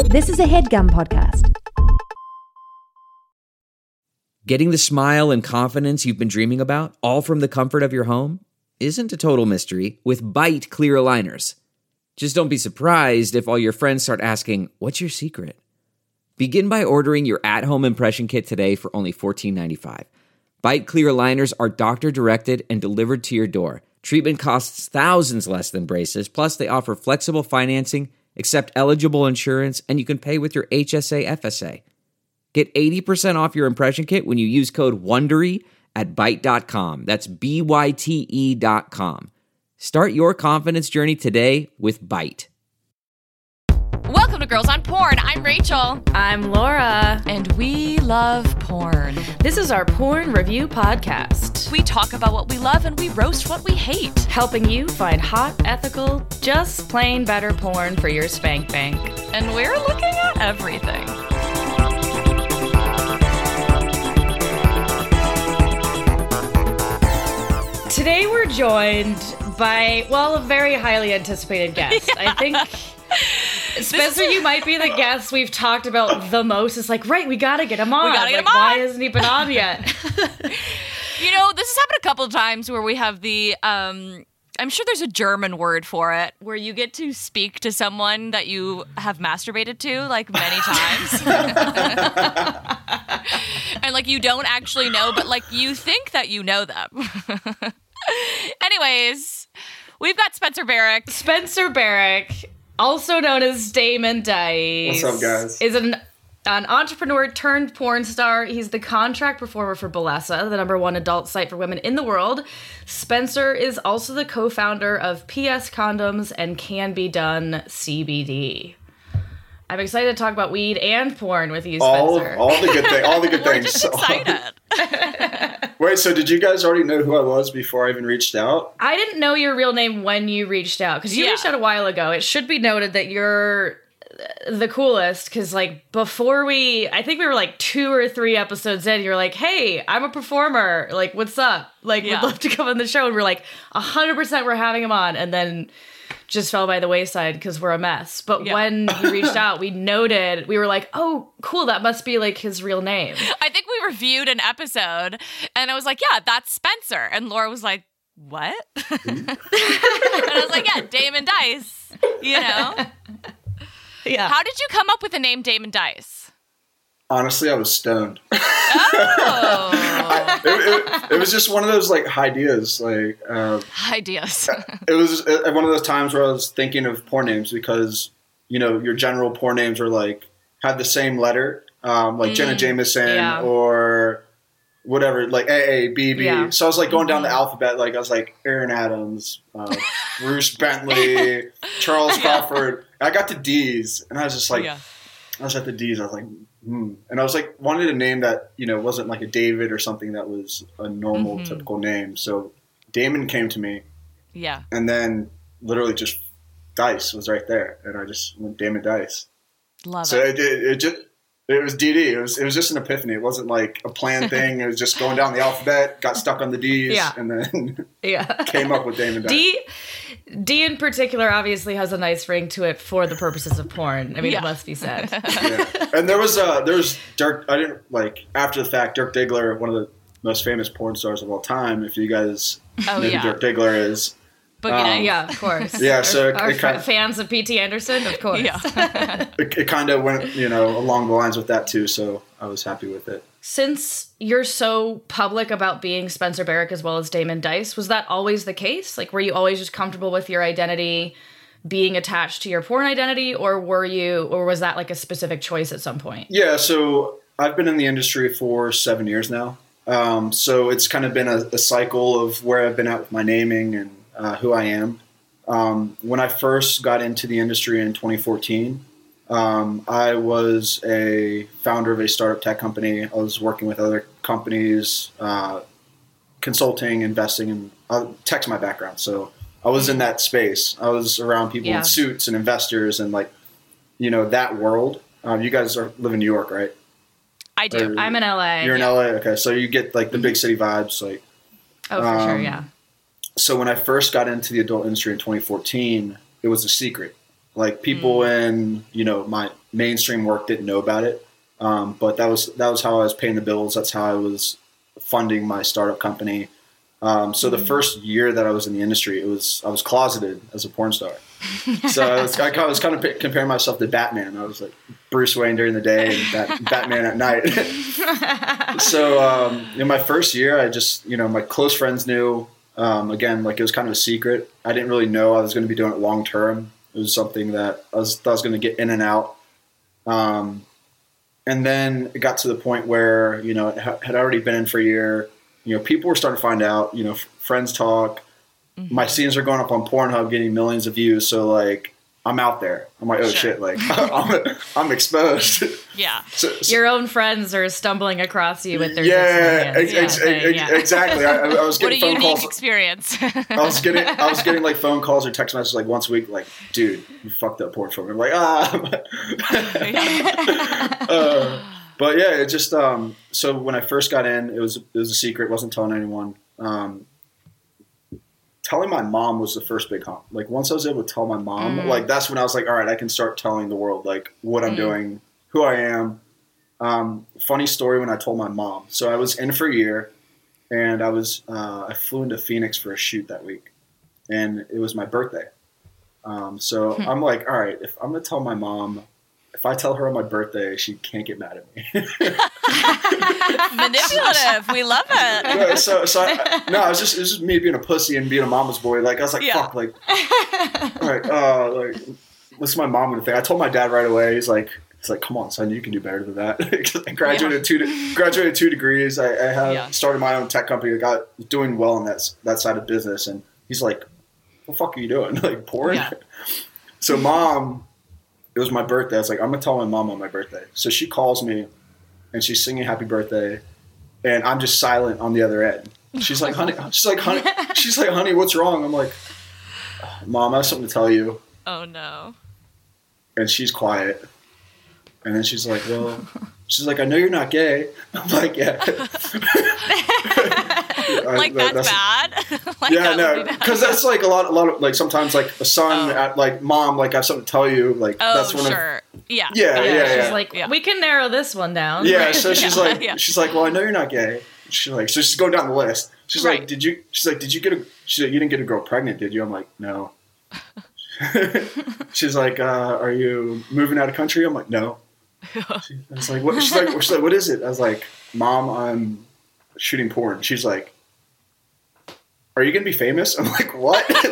This is a HeadGum podcast. Getting the smile and confidence you've been dreaming about, all from the comfort of your home, isn't a total mystery with Byte clear aligners. Just don't be surprised if all your friends start asking, "What's your secret?" Begin by ordering your at-home impression kit today for only $14.95. Byte clear aligners are doctor-directed and delivered to your door. Treatment costs thousands less than braces, plus they offer flexible financing, accept eligible insurance, and you can pay with your HSA FSA. Get 80% off your impression kit when you use code WONDERY at Byte.com. That's BYTE.com. Start your confidence journey today with Byte. Welcome to Girls on Porn. I'm Rachel. I'm Laura. And we love porn. This is our porn review podcast. We talk about what we love and we roast what we hate. Helping you find hot, ethical, just plain better porn for your spank bank. And we're looking at everything. Today we're joined by, a very highly anticipated guest. Yeah. I think, Spencer, you might be the guest we've talked about the most. It's like, right, we gotta get him on. Why hasn't he been on yet? You know, this has happened a couple of times where we have the, I'm sure there's a German word for it, where you get to speak to someone that you have masturbated to, like, many times. And, like, you don't actually know, but, like, you think that you know them. Anyways, we've got Spencer Barrick. Spencer Barrick, also known as Damon Dice. What's up, guys? Is an entrepreneur turned porn star. He's the contract performer for Bellesa, the #1 adult site for women in the world. Spencer is also the co-founder of PS Condoms and Can Be Done CBD. I'm excited to talk about weed and porn with you, Spencer. All the good things. All the good We're things. just excited. Wait, so did you guys already know who I was before I even reached out? I didn't know your real name when you reached out, because you reached out a while ago. It should be noted that you're the coolest, because, like, before I think we were, like, 2 or 3 episodes in, you're like, hey, I'm a performer. Like, what's up? Like, would love to come on the show. And we're like, 100% we're having him on. And then just fell by the wayside because we're a mess. But when he reached out, we were like, oh, cool, that must be, like, his real name. I think we reviewed an episode, and I was like, yeah, that's Spencer. And Laura was like, what? And I was like, yeah, Damon Dice, you know? Yeah. How did you come up with the name Damon Dice? Honestly, I was stoned. Oh. It was just one of those, like, ideas. Like, Ideas. It was one of those times where I was thinking of porn names because, you know, your general porn names are, like, have the same letter, like Jenna Jameson or whatever, like AA, BB. Yeah. So I was, like, going down the alphabet. Like, I was like Aaron Adams, Bruce Bentley, Charles Crawford. I got to D's, and I was just like, I was at the D's. I was like, And I was like, wanted a name that, you know, wasn't like a David or something that was a normal, typical name. So Damon came to me. Yeah. And then literally just Dice was right there. And I just went Damon Dice. Love so it. It was DD. It was just an epiphany. It wasn't like a planned thing. It was just going down the alphabet, got stuck on the D's, and then came up with Damon Dice. D in particular obviously has a nice ring to it for the purposes of porn. I mean, it must be said. And there was Dirk. I didn't like after the fact. Dirk Diggler, one of the most famous porn stars of all time. If you guys know who Dirk Diggler is. Yeah, of course. Yeah, so our fans of P.T. Anderson, of course. Yeah. it kind of went, you know, along the lines with that too. So I was happy with it. Since you're so public about being Spencer Barrick as well as Damon Dice, was that always the case? Like, were you always just comfortable with your identity being attached to your porn identity, or was that like a specific choice at some point? Yeah, so I've been in the industry for 7 years now. So it's kind of been a cycle of where I've been at with my naming and who I am. When I first got into the industry in 2014, I was a founder of a startup tech company. I was working with other companies, consulting, investing, and tech's my background. So I was in that space. I was around people in suits and investors and, like, you know, that world. You guys live in New York, right? I do. I'm in LA. You're in LA? Okay. So you get, like, the big city vibes. Like, oh, for sure, yeah. So when I first got into the adult industry in 2014, it was a secret. Like people in, my mainstream work didn't know about it. But that was how I was paying the bills. That's how I was funding my startup company. So the first year that I was in the industry, I was closeted as a porn star. So I was kind of comparing myself to Batman. I was like Bruce Wayne during the day and Batman at night. So in my first year, I just, my close friends knew. Again, like it was kind of a secret. I didn't really know I was going to be doing it long term. It was something that I was going to get in and out. And then it got to the point where, it had already been in for a year. People were starting to find out, friends talk. Mm-hmm. My scenes are going up on Pornhub, getting millions of views. So like, I'm out there. I'm like, oh shit, like I'm exposed. Yeah. So, your own friends are stumbling across you with their exactly. I was getting phone calls. What a unique experience. I was getting like phone calls or text messages like once a week, like, dude, you fucked up porn for me. I'm like, but yeah, it just so when I first got in, it was a secret, wasn't telling anyone. Telling my mom was the first big hump. Like once I was able to tell my mom, like that's when I was like, all right, I can start telling the world like what I'm doing, who I am. Funny story when I told my mom. So I was in for a year, and I flew into Phoenix for a shoot that week, and it was my birthday. So I'm like, all right, if I'm gonna tell my mom. If I tell her on my birthday, she can't get mad at me. Manipulative. We love it. It was just me being a pussy and being a mama's boy. Like I was like, fuck, like, all right, like, what's my mom gonna think? I told my dad right away. He's like, come on, son, you can do better than that. I graduated 2 degrees. I started my own tech company. I got doing well in that side of business. And he's like, what the fuck are you doing? Like porn? Yeah. So mom. It was my birthday. I was like, I'm going to tell my mom on my birthday. So she calls me, and she's singing happy birthday, and I'm just silent on the other end. She's like, honey, what's wrong? I'm like, Mom, I have something to tell you. Oh, no. And she's quiet. And then she's like, I know you're not gay. I'm like, yeah. Like that's bad? Like, yeah, no, because that's like a lot of like sometimes like a son at like mom like I have something to tell you like that's one sure. Yeah. She's like, we can narrow this one down. Yeah, so she's like, well, I know you're not gay. She's like, so she's going down the list. She's like, did you get a? She's like, you didn't get a girl pregnant, did you? I'm like, no. She's like, are you moving out of country? I'm like, no. I was like, what? She's like, what is it? I was like, Mom, I'm shooting porn. She's like, are you gonna be famous? I'm like, what? That's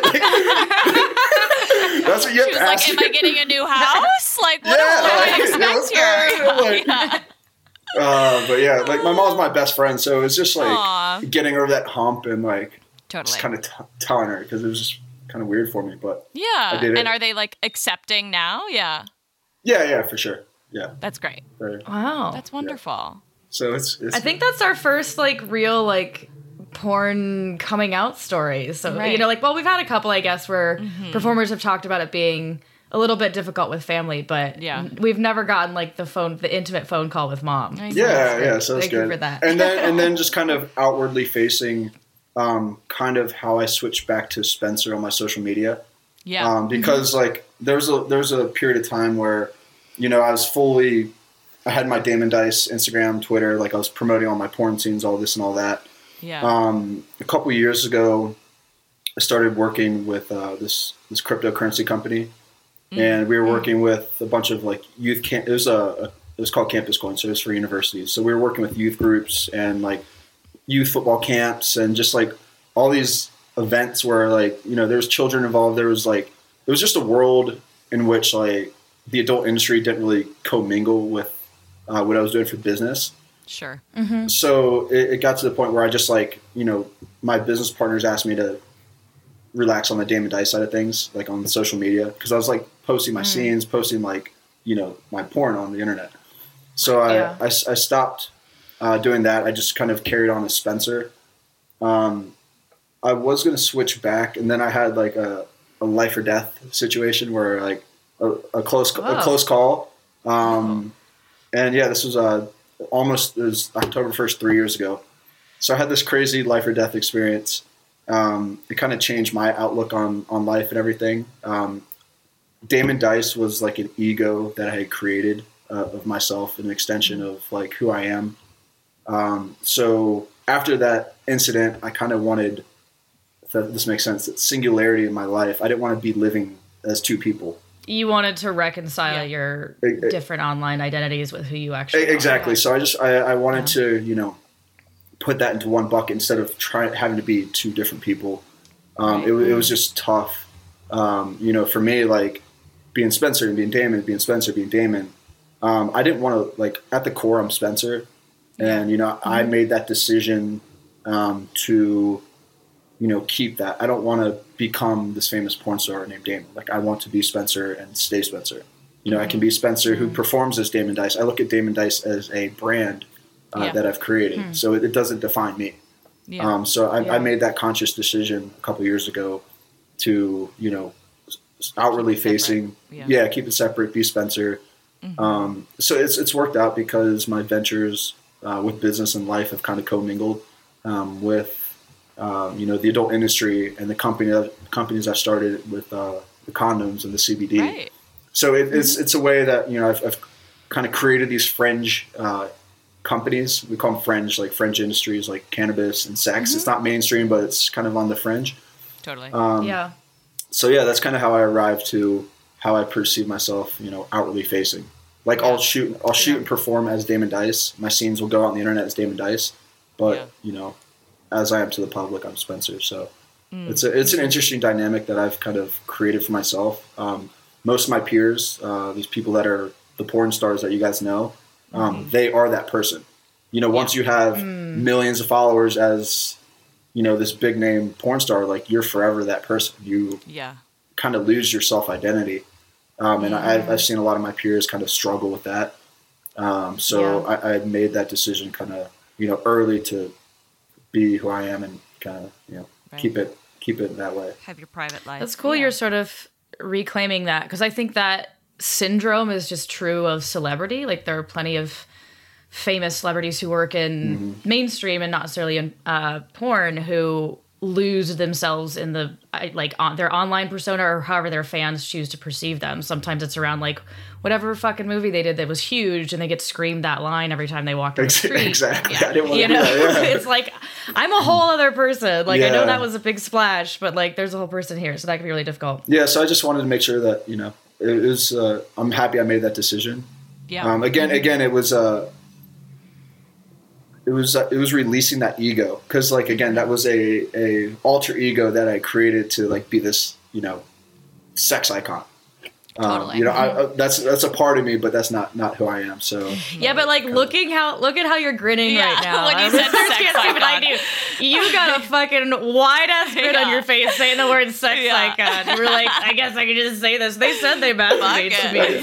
what you have to ask. Like, am I getting a new house? Like, what do I expect here? But yeah, like my mom's my best friend, so it was just like getting over that hump and like just kind of telling her because it was just kind of weird for me. But I did it. And are they like accepting now? Yeah, for sure. Yeah, that's great. Wow, that's wonderful. Yeah. So it's I think that's our first like real like porn coming out story. So we've had a couple, I guess, where performers have talked about it being a little bit difficult with family, but we've never gotten like the intimate phone call with mom. Yeah, so that's good. Thank you for that. And then just kind of outwardly facing kind of how I switched back to Spencer on my social media. Yeah. Because like there's a period of time where I had my Damon Dice Instagram, Twitter, like I was promoting all my porn scenes, all this and all that. Yeah. A couple of years ago, I started working with this cryptocurrency company, and we were working with a bunch of like youth camp. It was called Campus Coin, so it was for universities. So we were working with youth groups and like youth football camps and just like all these events where like there was children involved. There was like it was just a world in which like the adult industry didn't really commingle with what I was doing for business. Sure. Mm-hmm. So it got to the point where I just like, my business partners asked me to relax on the Damon Dice side of things, like on social media, because I was like posting my scenes, posting like, my porn on the internet. So I stopped doing that. I just kind of carried on as Spencer. I was going to switch back, and then I had like a life or death situation where like a close call. And yeah, this was it was October 1st, 3 years ago. So I had this crazy life or death experience. It kind of changed my outlook on life and everything. Damon Dice was like an ego that I had created of myself, an extension of like who I am. So after that incident, I kind of wanted, if this makes sense, that singularity in my life. I didn't want to be living as two people. You wanted to reconcile your different online identities with who you actually exactly. are. So I wanted to, you know, put that into one bucket instead of having to be two different people. It was just tough. You know, for me, like being Spencer and being Damon, being Spencer, being Damon. I didn't want to, like, at the core, I'm Spencer. And, you know, I made that decision to, you know, keep that. I don't want to become this famous porn star named Damon. Like, I want to be Spencer and stay Spencer. You know, I can be Spencer who performs as Damon Dice. I look at Damon Dice as a brand that I've created. So it doesn't define me. So I made that conscious decision a couple years ago to, you know, outwardly facing, keep it separate, be Spencer. So it's worked out because my ventures with business and life have kind of commingled with you know, the adult industry and the companies I've started with the condoms and the CBD. Right. So it's a way that, you know, I've kind of created these fringe companies. We call them fringe, like fringe industries, like cannabis and sex. It's not mainstream, but it's kind of on the fringe. Totally. So yeah, that's kind of how I arrived to how I perceive myself, you know, outwardly facing. Like I'll shoot and perform as Damon Dice. My scenes will go out on the internet as Damon Dice, but you know, as I am to the public, I'm Spencer. So it's an interesting dynamic that I've kind of created for myself. Most of my peers, these people that are the porn stars that you guys know, they are that person. You know, once you have millions of followers as, you know, this big name porn star, like you're forever that person. You kind of lose your self-identity. And I've seen a lot of my peers kind of struggle with that. I made that decision kind of, you know, early to be who I am and kind of, you know, keep it that way. Have your private life. That's cool. You're sort of reclaiming that, because I think that syndrome is just true of celebrity. Like there are plenty of famous celebrities who work in mainstream and not necessarily in porn who lose themselves in the their online persona or however their fans choose to perceive them. Sometimes it's around like whatever fucking movie they did that was huge and they get screamed that line every time they walk down the street. Exactly. I didn't want to do that. It's like I'm a whole other person. Like I know that was a big splash, but like there's a whole person here, so that can be really difficult. Yeah, so I just wanted to make sure that, you know, it was I'm happy I made that decision. Yeah. Again it was releasing that ego, because like again that was a alter ego that I created to like be this, you know, sex icon. Totally. You know, that's a part of me, but that's not who I am. So but like look at how you're grinning right now. When you said sex icon, you got a fucking wide ass grin on your face saying the word sex icon. You were like, I guess I could just say this. They said they masturbate to me,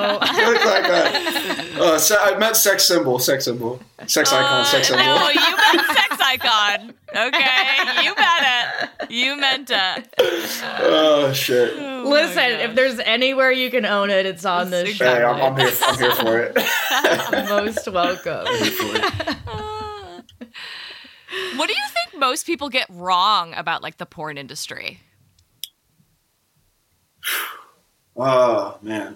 so I meant sex symbol, sex icon, sex symbol. No, you meant sex icon. Okay, you meant it. Oh shit! Listen, if there's anywhere you can own it, it's on this show. Hey, I'm here for it. Most welcome. What do you think most people get wrong about like the porn industry? Oh man.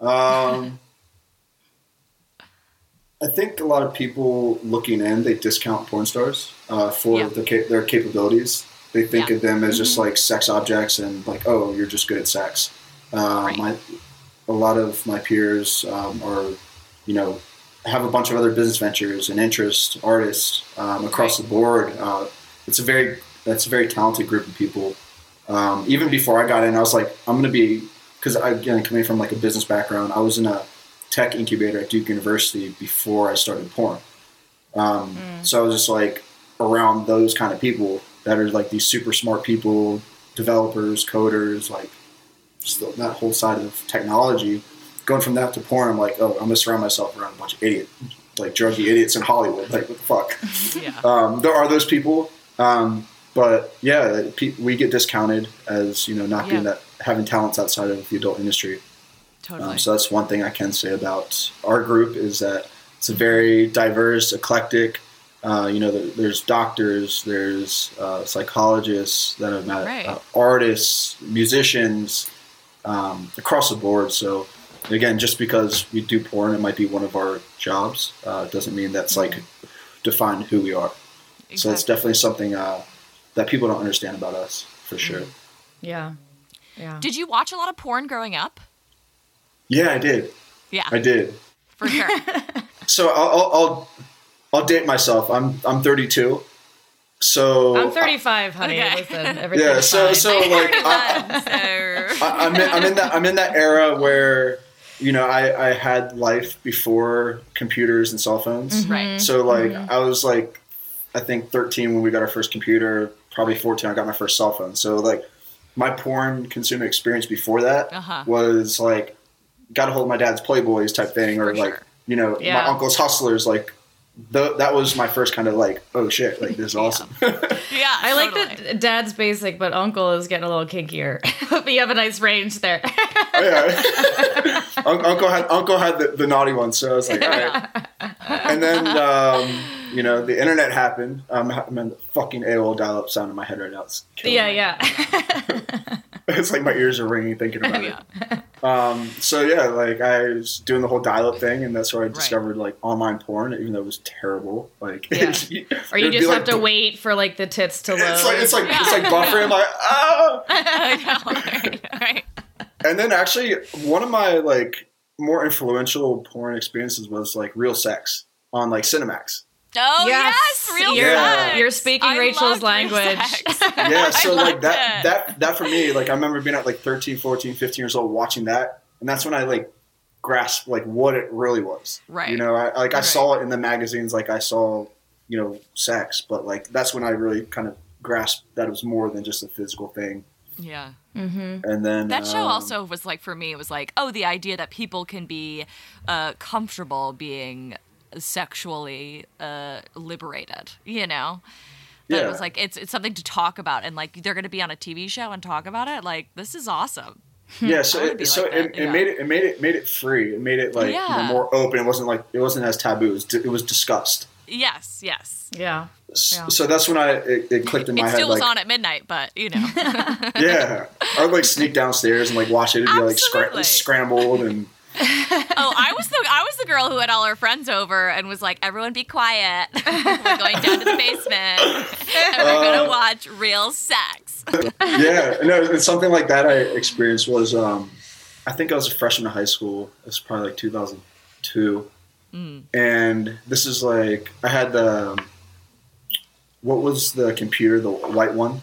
I think a lot of people looking in, they discount porn stars for their capabilities. They think of them as just like sex objects and like, oh, you're just good at sex. A lot of my peers are, you know, have a bunch of other business ventures and interests, artists across the board. It's a very talented group of people. Even before I got in, I was like, I'm going to be, because again, coming from like a business background, I was in a tech incubator at Duke University before I started porn. So I was just like around those kind of people that are like these super smart people, developers, coders, like just that whole side of technology. Going from that to porn, I'm like, oh, I'm gonna surround myself around a bunch of idiots, like druggy idiots in Hollywood. Like, what the fuck? There are those people, but yeah, we get discounted as, you know, not being that, having talents outside of the adult industry. Totally. So that's one thing I can say about our group is that it's a very diverse, eclectic. You know, there's doctors, there's psychologists that have met, artists, musicians, across the board. So again, just because we do porn, it might be one of our jobs. Doesn't mean that's like define who we are. Exactly. So it's definitely something that people don't understand about us, for sure. Yeah. Did you watch a lot of porn growing up? Yeah, I did. Yeah, I did. For sure. So I'll date myself. I'm 32. So I'm 35, honey. Okay. Listen, everything's yeah. fine. So like I'm in that era where, you know, I had life before computers and cell phones. Right. So like I was like, I think 13 when we got our first computer, probably 14 I got my first cell phone. So like my porn consuming experience before that was like got a hold of my dad's Playboys type thing, or like, you know, my uncle's Hustlers. Like that was my first kind of like, oh shit, like this is awesome. Yeah, I like that dad's basic, but uncle is getting a little kinkier. But you have a nice range there. Yeah. Uncle had the naughty one, so I was like, all right. And then, you know, the internet happened. I'm in the fucking AOL dial-up sound in my head right now. It's killing me. It's like my ears are ringing thinking about it. So yeah, like I was doing the whole dial-up thing, and that's where I discovered like online porn, even though it was terrible. Like, or you just have to wait for like the tits to load. It's like buffering. Like, ah. I know, right. And then actually, one of my like more influential porn experiences was like Real Sex on like Cinemax. Oh yes, Real Sex. You're speaking Rachel's language. Yeah, so like that for me, like I remember being at like 13, 14, 15 years old watching that, and that's when I like grasped like what it really was. Right. You know, I saw it in the magazines, like I saw, you know, sex, but like that's when I really kind of grasped that it was more than just a physical thing. Yeah. Mm-hmm. And then that show also was like, for me, it was like, oh, the idea that people can be comfortable being sexually liberated, you know? That it was like, it's something to talk about, and like they're going to be on a TV show and talk about it. Like, this is awesome. Yeah, so it made it free. It made it like you know, more open. It wasn't as taboo. It was discussed. Yes. Yeah. So that's when it clicked in my head. It still was like, on at midnight, but you know. Yeah, I would like sneak downstairs and like watch it and be like scrambled and. Oh, I was the girl who had all her friends over and was like, everyone be quiet. We're going down to the basement and we're going to watch Real Sex. Yeah, no, it's something like that I experienced was, I think I was a freshman in high school. It was probably like 2002. And this is like, I had what was the computer, the white one?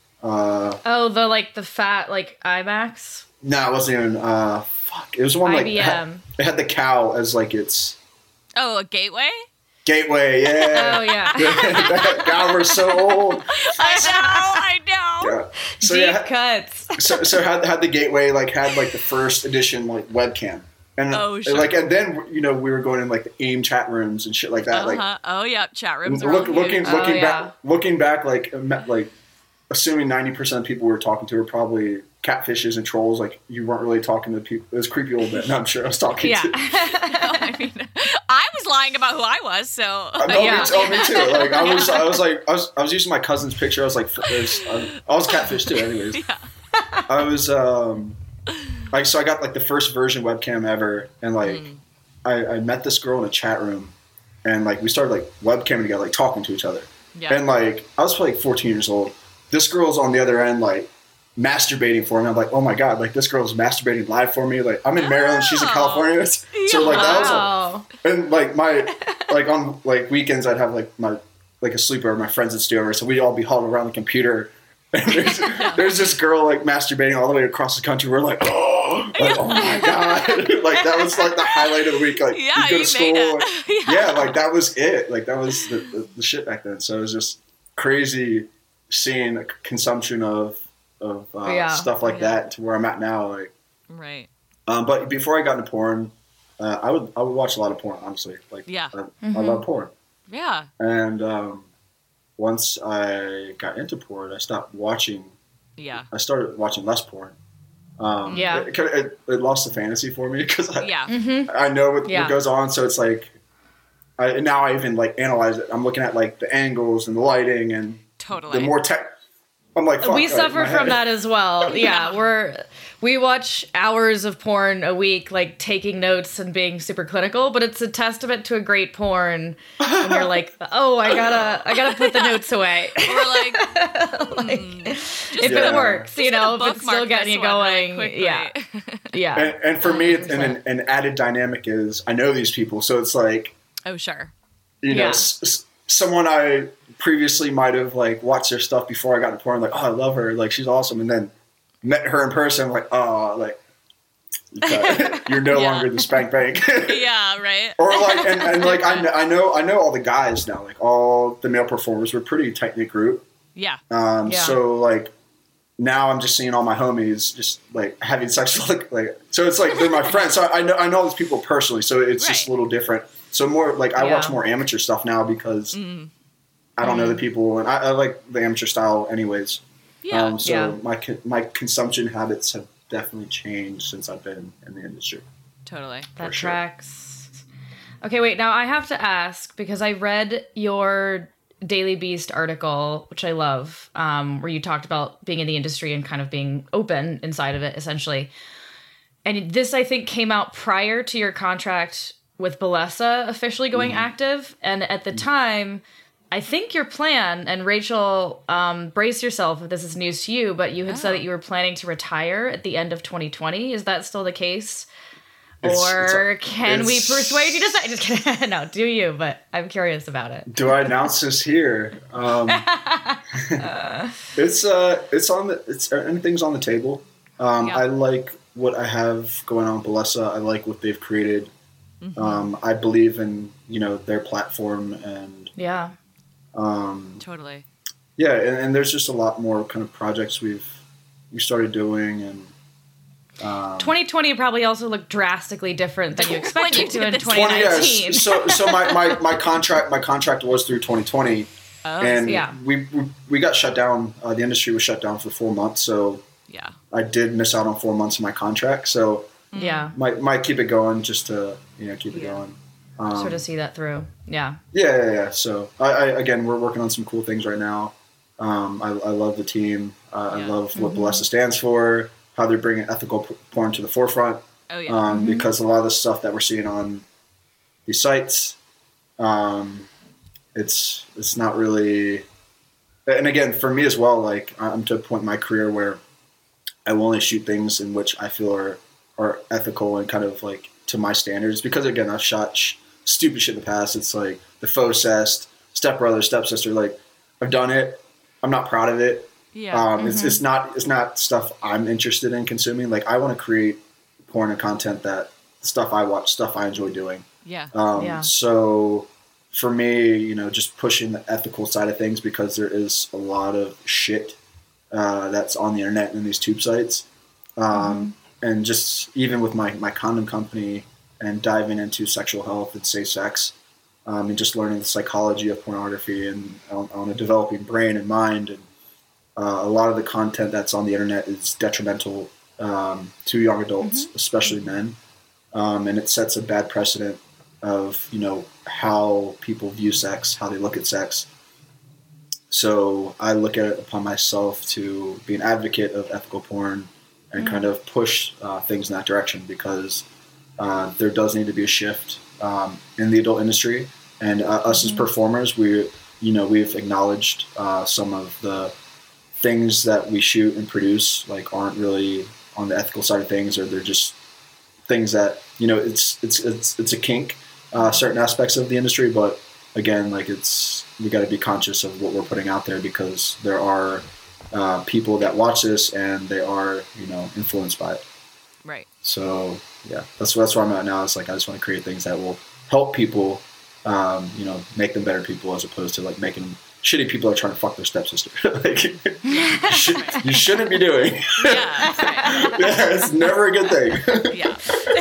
The fat, like, iMac? No, it wasn't even, it was one like IBM. It had the cow as like its. Oh, a Gateway? Gateway, yeah. Oh yeah. God, we're so old. I know. Yeah. So deep cuts. So had the Gateway had the first edition like webcam, and and then you know we were going in like the AIM chat rooms and shit like that. Like oh yeah, chat rooms. Looking back, like assuming 90% of people we were talking to were probably catfishes and trolls. Like you weren't really talking to people. It was creepy old men. I'm sure I was talking to. No, I mean, I was lying about who I was. So me too. Like I was using my cousin's picture. I was like, I was catfish too. Anyways, I was so I got like the first version webcam ever, and like I met this girl in a chat room, and like we started like webcamming together, like talking to each other. Yeah. And like I was probably like 14 years old. This girl's on the other end, like masturbating for me. I'm like, oh my god, like this girl's masturbating live for me. Like I'm in Maryland, she's in California. So like that was and like my on like weekends I'd have like my like a sleepover. My friends would stay over, so we'd all be huddled around the computer. And there's this girl like masturbating all the way across the country. We're like, oh my god, like that was like the highlight of the week. Like you go to school, like that was it. Like that was the shit back then. So it was just crazy seeing a consumption of stuff like that to where I'm at now. Like, right. But before I got into porn, I would watch a lot of porn. Honestly, like I love porn. Yeah. And once I got into porn, I stopped watching. Yeah. I started watching less porn. It lost the fantasy for me because I know what goes on. So it's like now I even like analyze it. I'm looking at like the angles and the lighting and the more I'm like, fuck, we suffer from that as well. Yeah, we watch hours of porn a week, like taking notes and being super clinical, but it's a testament to a great porn. And you're like, oh, I gotta put the notes away. We're like, if it works, if it's still getting you going, yeah. And for me, an added dynamic is I know these people, so it's like, oh sure, someone I previously might have like watched their stuff before I got into porn, like, oh, I love her, like she's awesome, and then met her in person, like, oh, like you're no longer the spank bank. Yeah, right. Or like, and like I know all the guys now, like all the male performers. We're a pretty tight knit group. Yeah. So like now I'm just seeing all my homies just like having sex with like so it's like they're my friends. So I know all these people personally. So it's just a little different. So more like I watch more amateur stuff now because I don't know the people, and I like the amateur style anyways. Yeah. My consumption habits have definitely changed since I've been in the industry. Totally. That tracks. Okay, wait. Now I have to ask because I read your Daily Beast article, which I love, where you talked about being in the industry and kind of being open inside of it, essentially. And this, I think, came out prior to your contract with Bellesa officially going active. And at the time, I think your plan, and Rachel, brace yourself if this is news to you, but you had said that you were planning to retire at the end of 2020. Is that still the case? Or can we persuade you to say? Just kidding. No, do you? But I'm curious about it. Do I announce this here? It's anything's on the table. I like what I have going on with Bellesa. I like what they've created. I believe in their platform and totally. Yeah, and there's just a lot more kind of projects we started doing, and 2020 probably also looked drastically different than you expected to in 2019. Yes. So my contract was through 2020, and we got shut down. The industry was shut down for 4 months, so I did miss out on 4 months of my contract. So might keep it going just to keep it going. Sort of see that through. Yeah. So I again, we're working on some cool things right now. I love the team. I love what Bellesa stands for, how they're bringing ethical porn to the forefront. Oh yeah. Because a lot of the stuff that we're seeing on these sites, it's not really. And again, for me as well, like I'm to a point in my career where I will only shoot things in which I feel are ethical and kind of like to my standards. Because again, I've shot stupid shit in the past. It's like the faux cest, stepbrother, stepsister. Like I've done it. I'm not proud of it. Yeah. It's not stuff I'm interested in consuming. Like I want to create porn and content that stuff I watch, stuff I enjoy doing. Yeah. So for me, just pushing the ethical side of things, because there is a lot of shit that's on the internet and these tube sites. And just even with my condom company and diving into sexual health and safe sex, and just learning the psychology of pornography and on a developing brain and mind. And a lot of the content that's on the internet is detrimental to young adults, especially men. And it sets a bad precedent of, how people view sex, how they look at sex. So I look at it upon myself to be an advocate of ethical porn and kind of push things in that direction, because there does need to be a shift in the adult industry. And us as performers, we've acknowledged some of the things that we shoot and produce aren't really on the ethical side of things, or they're just things that it's a kink, certain aspects of the industry. But again, we got to be conscious of what we're putting out there, because there are people that watch this and they are influenced by it. Right. So yeah, that's where I'm at now. It's like I just want to create things that will help people, make them better people, as opposed to making shitty people are trying to fuck their stepsister. You shouldn't be doing. Yeah, it's never a good thing. Yeah.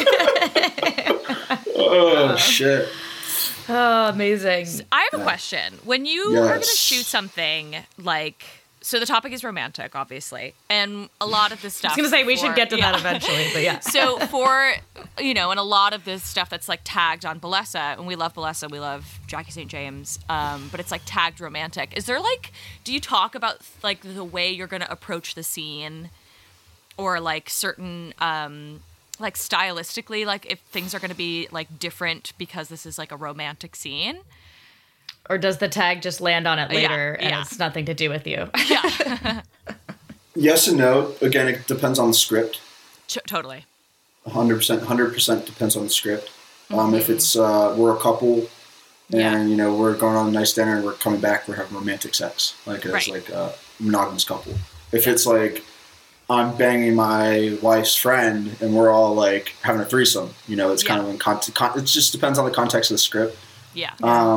Oh shit. Oh, amazing. I have a question. When you are going to shoot something like So the topic is romantic, obviously, and a lot of this stuff. I was going to say we should get to that eventually, but yeah. So for, and a lot of this stuff that's like tagged on Bellesa, and we love Bellesa, we love Jackie St. James, but it's like tagged romantic. Is there do you talk about like the way you're going to approach the scene, or like certain, like stylistically, like if things are going to be like different because this is like a romantic scene? Or does the tag just land on it later and it's nothing to do with you? Yeah. Yes and no. Again, it depends on the script. Totally. 100% depends on the script. If it's we're a couple and we're going on a nice dinner and we're coming back, we're having romantic sex, like as like a monogamous couple. If it's like I'm banging my wife's friend and we're all like having a threesome, it's kind of in it just depends on the context of the script. Yeah.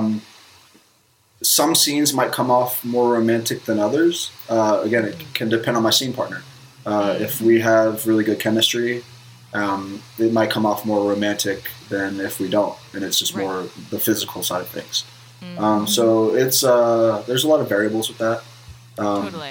Some scenes might come off more romantic than others. Again, it can depend on my scene partner. If we have really good chemistry, it might come off more romantic than if we don't, and it's just more the physical side of things. So it's there's a lot of variables with that. Totally.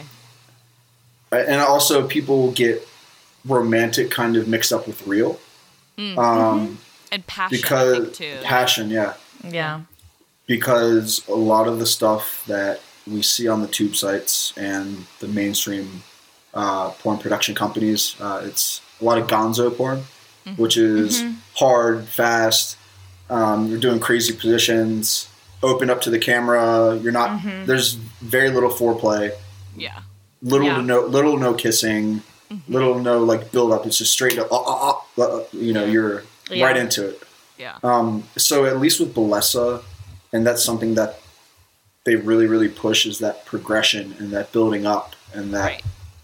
And also, people get romantic kind of mixed up with real. And passion, because I think, too. Passion, yeah. Yeah. Because a lot of the stuff that we see on the tube sites and the mainstream porn production companies, it's a lot of gonzo porn, which is hard, fast. You're doing crazy positions, open up to the camera. You're not. There's very little foreplay. Yeah. Little to no kissing. Little to no like build up. It's just straight up. You're right into it. Yeah. So at least with Bellesa. And that's something that they really, really push is that progression and that building up and that,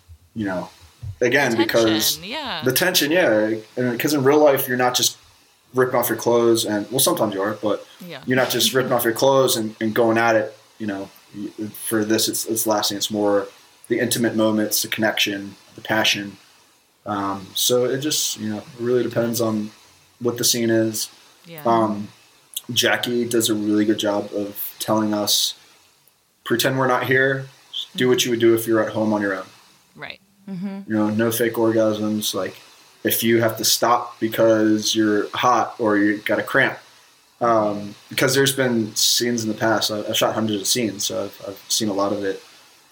again, because the tension, and because in real life, you're not just ripping off your clothes and, well, sometimes you are, but you're not just ripping off your clothes and going at it, for this, it's lasting. It's more the intimate moments, the connection, the passion. So it just, it really depends on what the scene is. Yeah. Jackie does a really good job of telling us, pretend we're not here, do what you would do if you're at home on your own. Right. No fake orgasms. Like, if you have to stop because you're hot or you got a cramp. Because there's been scenes in the past, I've shot hundreds of scenes, so I've seen a lot of it.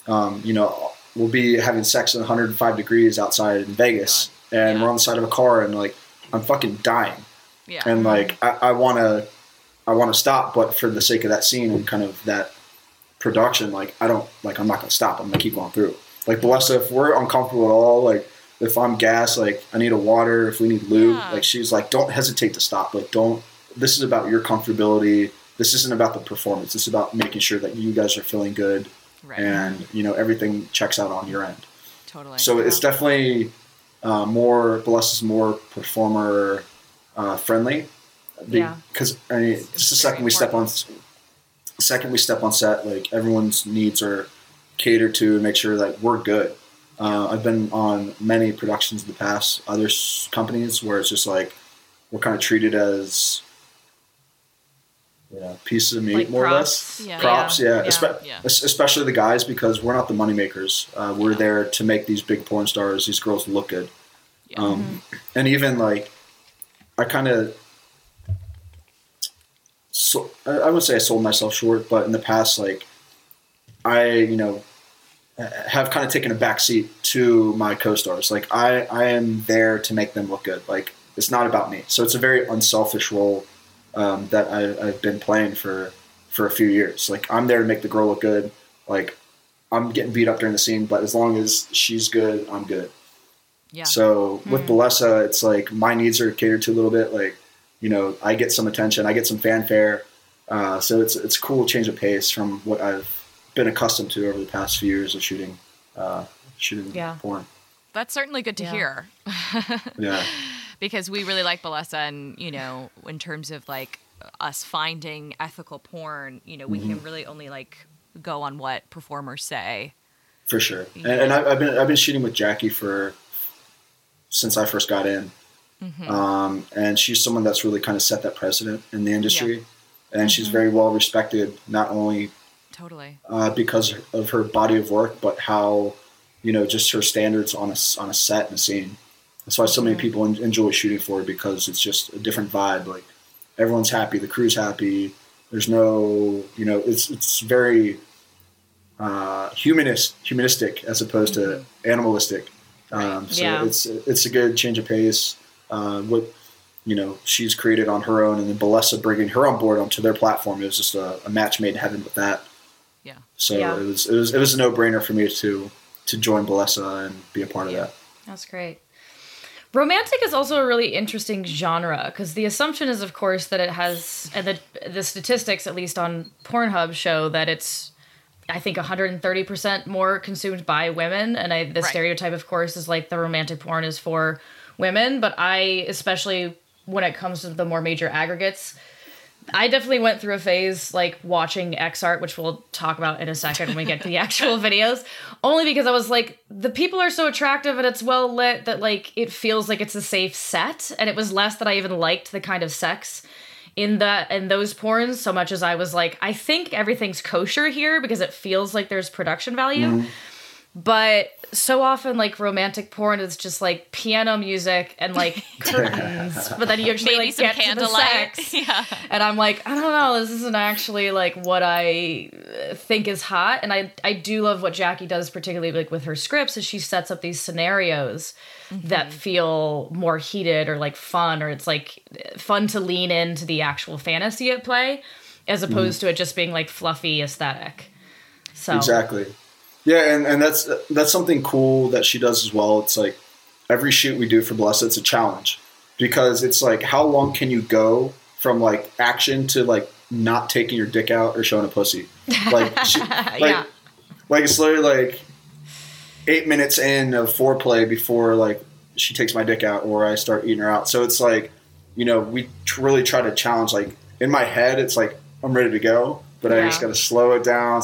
We'll be having sex at 105 degrees outside in Vegas, and we're on the side of a car, and like, I'm fucking dying. Yeah. And like, I want to stop, but for the sake of that scene and kind of that production, I'm not going to stop. I'm going to keep going through. Like Bellesa, if we're uncomfortable at all, like if I'm gassed, like I need a water, if we need lube, like she's like, don't hesitate to stop. Like this is about your comfortability. This isn't about the performance. This is about making sure that you guys are feeling good and, everything checks out on your end. Totally. So it's definitely Bellesa's more performer friendly. Because just the second we step on set, like everyone's needs are catered to and make sure that we're good. I've been on many productions in the past, other companies where it's just like we're kind of treated as pieces of meat, like more props. or less. Props, especially the guys, because we're not the money makers. We're there to make these big porn stars, these girls look good. And even like I kind of. So I wouldn't say I sold myself short, but in the past, like I, have kind of taken a back seat to my co-stars. Like I am there to make them look good. Like it's not about me. So it's a very unselfish role that I've been playing for a few years. Like I'm there to make the girl look good. Like I'm getting beat up during the scene, but as long as she's good, I'm good. Yeah. So with Bellesa, it's like my needs are catered to a little bit. Like, I get some attention, I get some fanfare. So it's a cool change of pace from what I've been accustomed to over the past few years of shooting porn. That's certainly good to hear. Yeah. Because we really like Bellesa, and, in terms of like us finding ethical porn, we can really only like go on what performers say. For sure. And I've been shooting with Jackie since I first got in. And she's someone that's really kind of set that precedent in the industry, and she's very well respected, not only Totally. Because of her body of work, but how, just her standards on a set and a scene. That's why so many people enjoy shooting for her, because it's just a different vibe. Like, everyone's happy, the crew's happy. There's no, it's very humanistic as opposed to animalistic. It's a good change of pace. What she's created on her own, and then Bellesa bringing her on board onto their platform. It was just a match made in heaven with that. Yeah. So it was a no-brainer for me to join Bellesa and be a part of that. That's great. Romantic is also a really interesting genre, because the assumption is, of course, that it has, and the statistics, at least on Pornhub, show that it's, I think, 130% more consumed by women. And the stereotype, of course, is like the romantic porn is for women. But especially when it comes to the more major aggregates, I definitely went through a phase like watching X-Art, which we'll talk about in a second when we get to the actual videos, only because I was like, the people are so attractive and it's well lit that like it feels like it's a safe set. And it was less that I even liked the kind of sex in those porns so much as I was like, I think everything's kosher here because it feels like there's production value. Mm-hmm. But so often, like, romantic porn is just like piano music and like curtains, but then you actually maybe like some get candlelight. to the sex. Yeah. And I'm like, I don't know, this isn't actually like what I think is hot. And I do love what Jackie does, particularly like with her scripts, is she sets up these scenarios that feel more heated or like fun, or it's like fun to lean into the actual fantasy at play, as opposed to it just being like fluffy aesthetic. So exactly. Yeah, and that's something cool that she does as well. It's like every shoot we do for Bellesa, it's a challenge, because it's like, how long can you go from like action to like not taking your dick out or showing a pussy? Like, like it's literally like 8 minutes in of foreplay before like she takes my dick out or I start eating her out. So it's like, we really try to challenge. Like in my head, it's like I'm ready to go, but I just got to slow it down.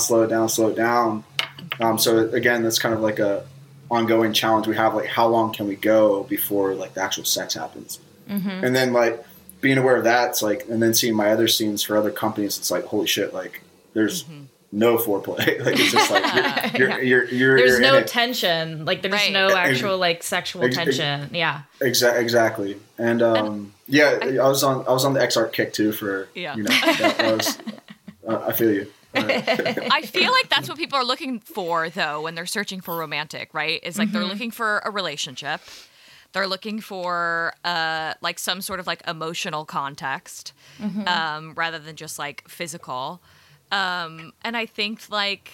So again, that's kind of like a ongoing challenge we have. Like, how long can we go before like the actual sex happens? Mm-hmm. And then like being aware of that, it's like, and then seeing my other scenes for other companies, it's like, holy shit, like there's no foreplay. Like it's just like you're there's no tension. Like there's no actual like sexual tension. Yeah. Exactly. And I was on the X-Art kick too for that was I feel you. I feel like that's what people are looking for, though, when they're searching for romantic, right? It's like they're looking for a relationship. They're looking for like some sort of like emotional context rather than just like physical. And I think like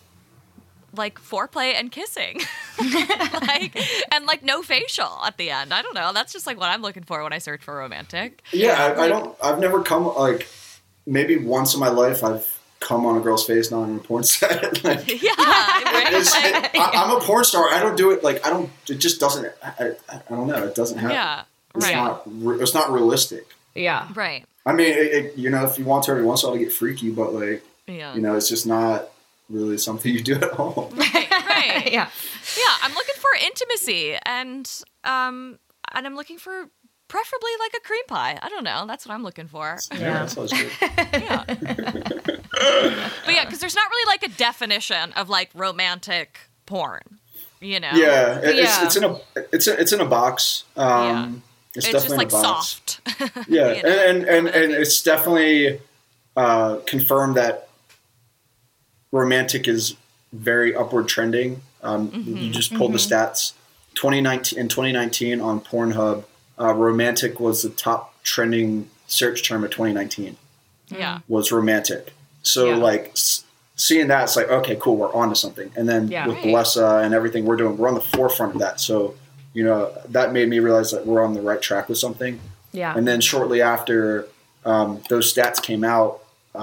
foreplay and kissing, and like no facial at the end. I don't know. That's just like what I'm looking for when I search for romantic. Yeah, I've never come like maybe once in my life I've come on a girl's face, not on a porn set. Like, right? I'm a porn star. I don't do it. Like, it just doesn't, I don't know. It doesn't happen. Yeah. It's not realistic. Yeah. Right. I mean, if you want to every once in a while to get freaky, but like, it's just not really something you do at home. Right. Yeah. I'm looking for intimacy and I'm looking for preferably like a cream pie. I don't know. That's what I'm looking for. Yeah, that sounds good. Yeah. But yeah, because there's not really like a definition of like romantic porn, Yeah, it's in a box. It's definitely just like in a box. Soft. Yeah, and it's definitely confirmed that romantic is very upward trending. You just pulled the stats. In 2019 on Pornhub, romantic was the top trending search term of 2019. Yeah, was romantic. So like seeing that, it's like, okay, cool, we're on to something. And then with Bellesa and everything we're doing, we're on the forefront of that. So that made me realize that we're on the right track with something. Yeah. And then shortly after those stats came out,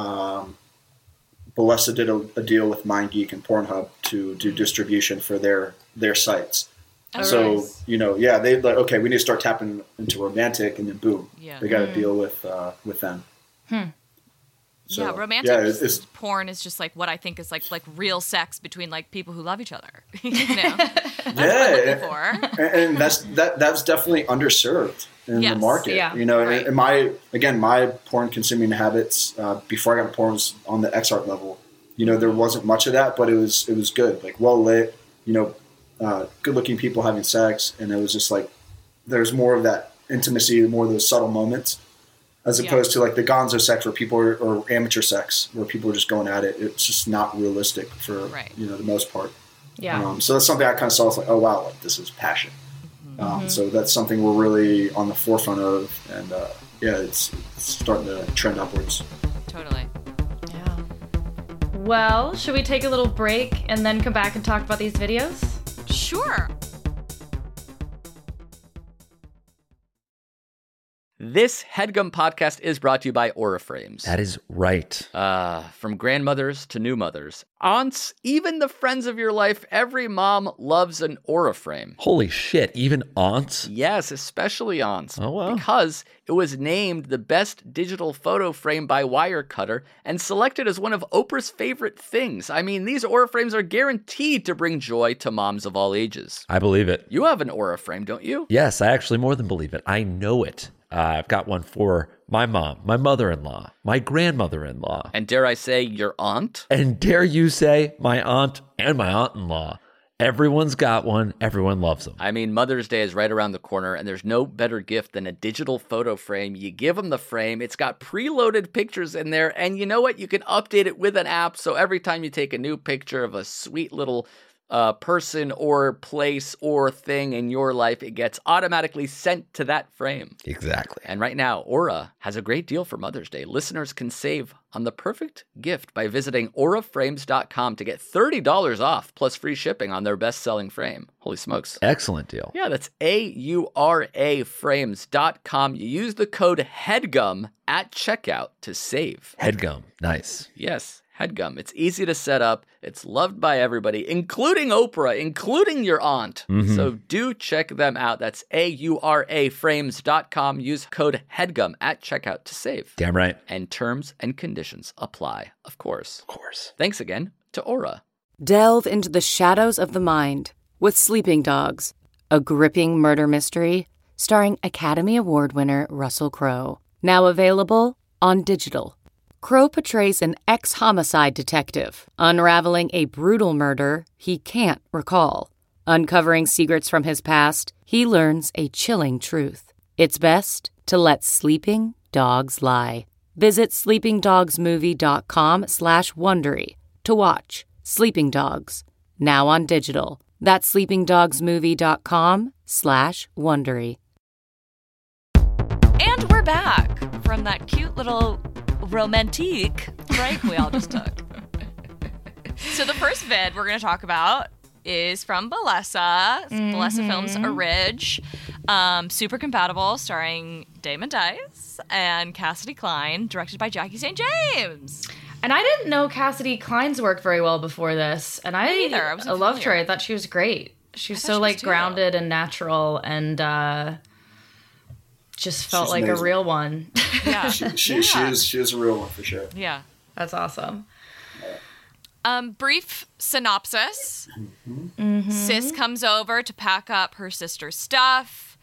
Bellesa did a deal with MindGeek and Pornhub to do distribution for their sites. Oh, so nice. They like, okay, we need to start tapping into romantic, and then boom, they got a deal with them. So, romantic porn is just like what I think is like real sex between like people who love each other. That's what I'm looking for. And that's definitely underserved in the market. Yeah, right. And my porn consuming habits before I got porn was on the X-Art level. there wasn't much of that, but it was good, like well lit, good looking people having sex. And it was just like, there's more of that intimacy, more of those subtle moments, as opposed to like the gonzo sex where people are, or amateur sex where people are just going at it. It's just not realistic for, the most part. Yeah. So that's something I kind of saw. It's like, oh wow, like this is passion. So that's something we're really on the forefront of. And it's starting to trend upwards. Totally. Yeah. Well, should we take a little break and then come back and talk about these videos? Sure. This HeadGum podcast is brought to you by Aura Frames. That is right. From grandmothers to new mothers, aunts, even the friends of your life, every mom loves an Aura Frame. Holy shit, even aunts? Yes, especially aunts. Oh, wow. Because it was named the best digital photo frame by Wirecutter and selected as one of Oprah's favorite things. I mean, these Aura Frames are guaranteed to bring joy to moms of all ages. I believe it. You have an Aura Frame, don't you? Yes, I actually more than believe it. I know it. I've got one for my mom, my mother-in-law, my grandmother-in-law. And dare I say, your aunt? And dare you say, my aunt and my aunt-in-law. Everyone's got one. Everyone loves them. I mean, Mother's Day is right around the corner, and there's no better gift than a digital photo frame. You give them the frame. It's got preloaded pictures in there, and you know what? You can update it with an app, so every time you take a new picture of a sweet little person or place or thing in your life, it gets automatically sent to that frame. Exactly. And right now, Aura has a great deal for Mother's Day. Listeners can save on the perfect gift by visiting auraframes.com to get $30 off plus free shipping on their best-selling frame. Holy smokes. Excellent deal. Yeah, that's auraframes.com. You use the code HEADGUM at checkout to save. HeadGum. Nice. Yes. HeadGum. It's easy to set up. It's loved by everybody, including Oprah, including your aunt. Mm-hmm. So do check them out. That's auraframes.com. Use code HEADGUM at checkout to save. Damn right. And terms and conditions apply, of course. Of course. Thanks again to Aura. Delve into the shadows of the mind with Sleeping Dogs, a gripping murder mystery starring Academy Award winner Russell Crowe. Now available on digital. Crowe portrays an ex-homicide detective, unraveling a brutal murder he can't recall. Uncovering secrets from his past, he learns a chilling truth. It's best to let sleeping dogs lie. Visit sleepingdogsmovie.com/Wondery to watch Sleeping Dogs, now on digital. That's sleepingdogsmovie.com/Wondery. And we're back from that cute little romantique break we all just took. So the first vid we're going to talk about is from Bellesa. It's Bellesa Films Orig. Super Compatible, starring Damon Dice and Cassidy Klein, directed by Jackie St. James. And I didn't know Cassidy Klein's worked very well before this. And I loved her. I thought she was great. She was so like grounded and natural and just felt like amazing. A real one. Yeah. She is a real one for sure. Yeah. That's awesome. Brief synopsis. Sis comes over to pack up her sister's stuff.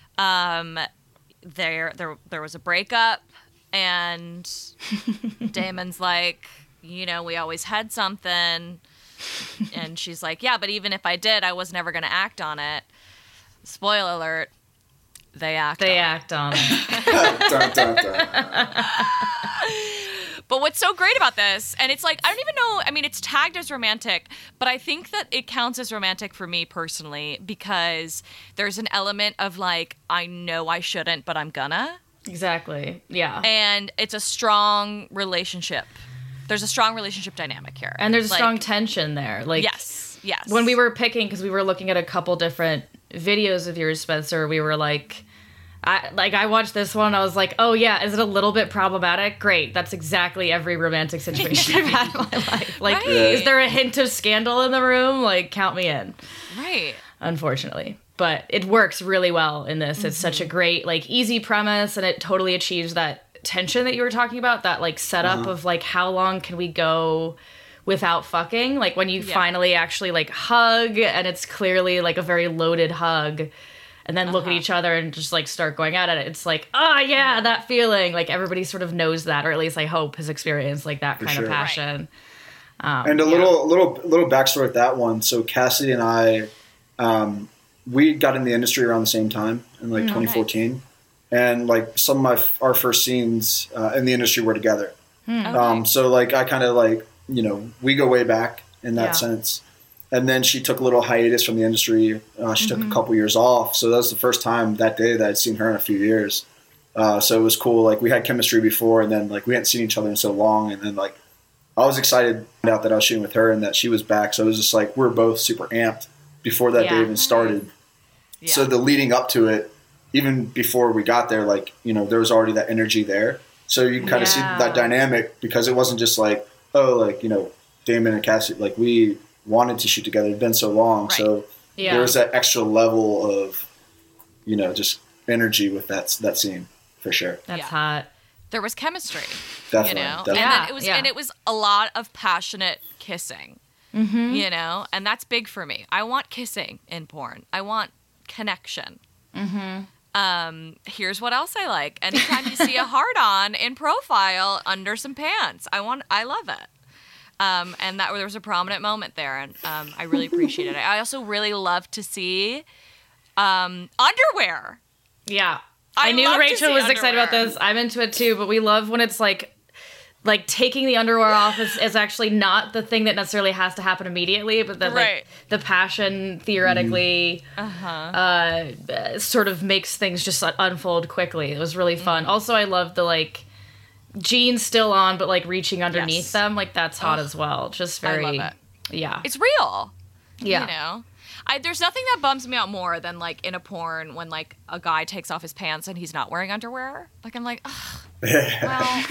There was a breakup, and Damon's like, we always had something. And she's like, yeah, but even if I did, I was never going to act on it. Spoiler alert. They act on it. Dun, dun, dun. But what's so great about this, and it's like, I don't even know, it's tagged as romantic, but I think that it counts as romantic for me personally because there's an element of like, I know I shouldn't, but I'm gonna. Exactly. Yeah. And it's a strong relationship. There's a strong relationship dynamic here. And there's a strong tension there. Like, yes. When we were picking, because we were looking at a couple different videos of yours, Spencer, we were like, I watched this one, I was like, oh yeah, is it a little bit problematic? Great, that's exactly every romantic situation I've had in my life. Like, right. Is there a hint of scandal in the room? Like, count me in. Right. Unfortunately. But it works really well in this. It's such a great, like, easy premise, and it totally achieves that tension that you were talking about, that, like, setup of, like, how long can we go without fucking? Like, when you finally actually, like, hug, and it's clearly, like, a very loaded hug, and then look at each other and just, like, start going at it. It's like, yeah, that feeling. Like, everybody sort of knows that, or at least I hope has experienced, like, that kind of passion. And a little backstory with that one. So Cassidy and I, we got in the industry around the same time in like 2014. Nice. And like some of our first scenes in the industry were together. So like I kind of like, you know, we go way back in that sense. And then she took a little hiatus from the industry. She took a couple years off. So that was the first time that day that I'd seen her in a few years. So it was cool. Like we had chemistry before, and then like we hadn't seen each other in so long. And then like I was excited to find out that I was shooting with her and that she was back. So it was just like we were both super amped before that day even started. Yeah. So the leading up to it, even before we got there, like, you know, there was already that energy there. So you can kind of see that dynamic because it wasn't just like, oh, like, you know, Damon and Cassie, like we wanted to shoot together. It'd been so long. Right. So there was that extra level of, you know, just energy with that scene for sure. That's hot. There was chemistry, definitely, you know, definitely. and it was a lot of passionate kissing, you know, and that's big for me. I want kissing in porn. I want connection. Here's what else I like. Anytime you see a hard-on in profile under some pants, I love it. And that there was a prominent moment there, and I really appreciate it. I also really love to see underwear. Yeah. I knew Rachel was excited about this. I'm into it too, but we love when it's like taking the underwear off is actually not the thing that necessarily has to happen immediately, but that like the passion theoretically sort of makes things just unfold quickly. It was really fun. Also, I love the like jeans still on, but like reaching underneath them. Like that's hot as well. Just very, I love it. Yeah. It's real. Yeah. You know? There's nothing that bums me out more than like in a porn when like a guy takes off his pants and he's not wearing underwear. Like I'm like, ugh. Well,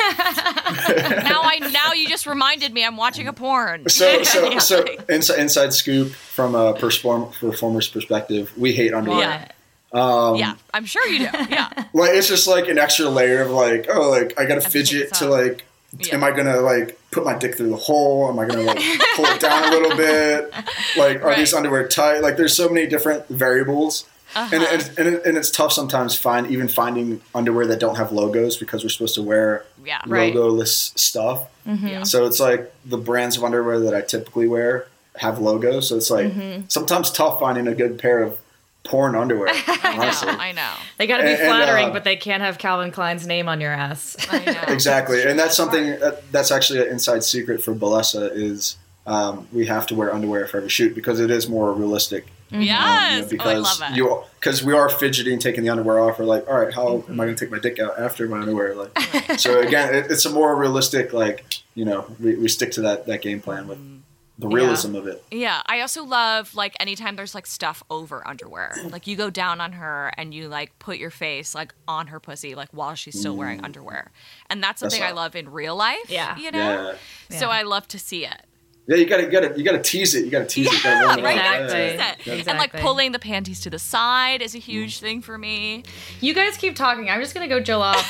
now you just reminded me I'm watching a porn. So inside scoop from a performer's perspective, we hate underwear. Yeah, I'm sure you do. Yeah. Like it's just like an extra layer of like, oh, like I gotta fidget to like, am I gonna like put my dick through the hole? Am I gonna like pull it down a little bit? Like, are these underwear tight? Like, there's so many different variables, and it's tough sometimes finding underwear that don't have logos because we're supposed to wear logoless stuff. So it's like the brands of underwear that I typically wear have logos. So it's like sometimes tough finding a good pair of porn underwear. Honestly. I know. They got to be flattering, but they can't have Calvin Klein's name on your ass. I know. Exactly, and that's something that's actually an inside secret for Bellesa is we have to wear underwear for every shoot because it is more realistic. Yes, because I love it. Because we are fidgeting, taking the underwear off. We're like, all right, how am I going to take my dick out after my underwear? Like, so again, it's a more realistic. Like, you know, we stick to that game plan with the realism of it. Yeah, I also love like anytime there's like stuff over underwear. Like you go down on her and you like put your face like on her pussy like while she's still wearing underwear, and that's something I love in real life. Yeah, you know. Yeah. So I love to see it. Yeah, you gotta tease it. You gotta tease it. Yeah, right. Tease it. And like pulling the panties to the side is a huge thing for me. You guys keep talking. I'm just gonna go Jill off.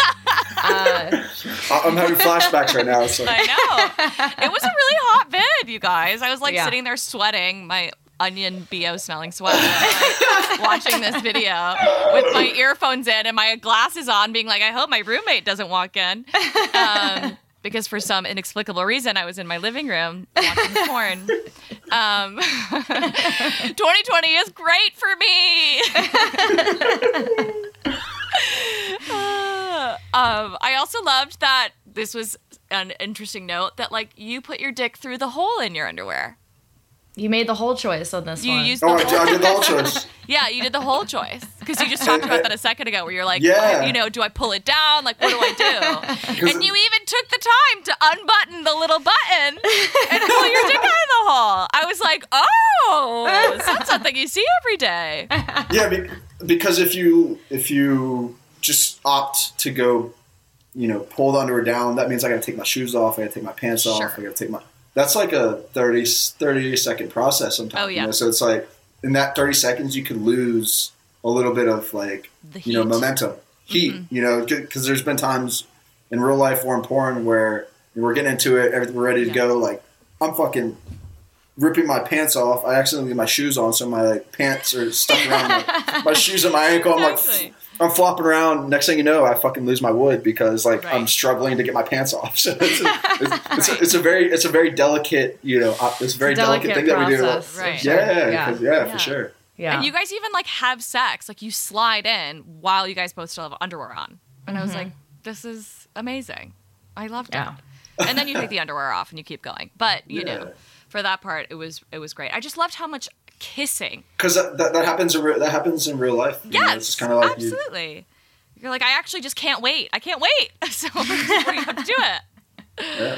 I'm having flashbacks right now. So. I know. It was a really hot vid, you guys. I was like sitting there sweating, my onion BO smelling sweat, like, watching this video with my earphones in and my glasses on, being like, I hope my roommate doesn't walk in. Because for some inexplicable reason, I was in my living room watching porn. 2020 is great for me. I also loved that this was an interesting note that like you put your dick through the hole in your underwear. You made the whole choice on this one. I did the whole choice. Yeah, you did the whole choice. Because you just talked about that a second ago where you're like, you know, do I pull it down? Like, what do I do? And you even took the time to unbutton the little button and pull your dick out of the hole. I was like, oh, that's something you see every day. Yeah, because if you just opt to go, you know, pull the underwear down, that means I got to take my shoes off, I got to take my pants off, I got to take my... That's like a 30-second process sometimes. Oh, yeah. You know? So it's like in that 30 seconds, you could lose a little bit of like, you know, momentum, heat, you know, because there's been times in real life or in porn where we're getting into it, everything, we're ready to go. Like I'm fucking ripping my pants off. I accidentally get my shoes on. So my like pants are stuck around my shoes and my ankle. I'm like, I'm flopping around. Next thing you know, I fucking lose my wood because like I'm struggling to get my pants off. So it's a very delicate, it's a very delicate thing process. That we do. Right. For sure. Yeah. And you guys even like have sex, like you slide in while you guys both still have underwear on. And I was like, this is amazing. I loved it. And then you take the underwear off and you keep going. But you know, for that part, it was great. I just loved how much kissing, because that happens in real life. Yes, it's kind of like absolutely. You're like, I actually just can't wait. I can't wait. So you have to do it. Yeah.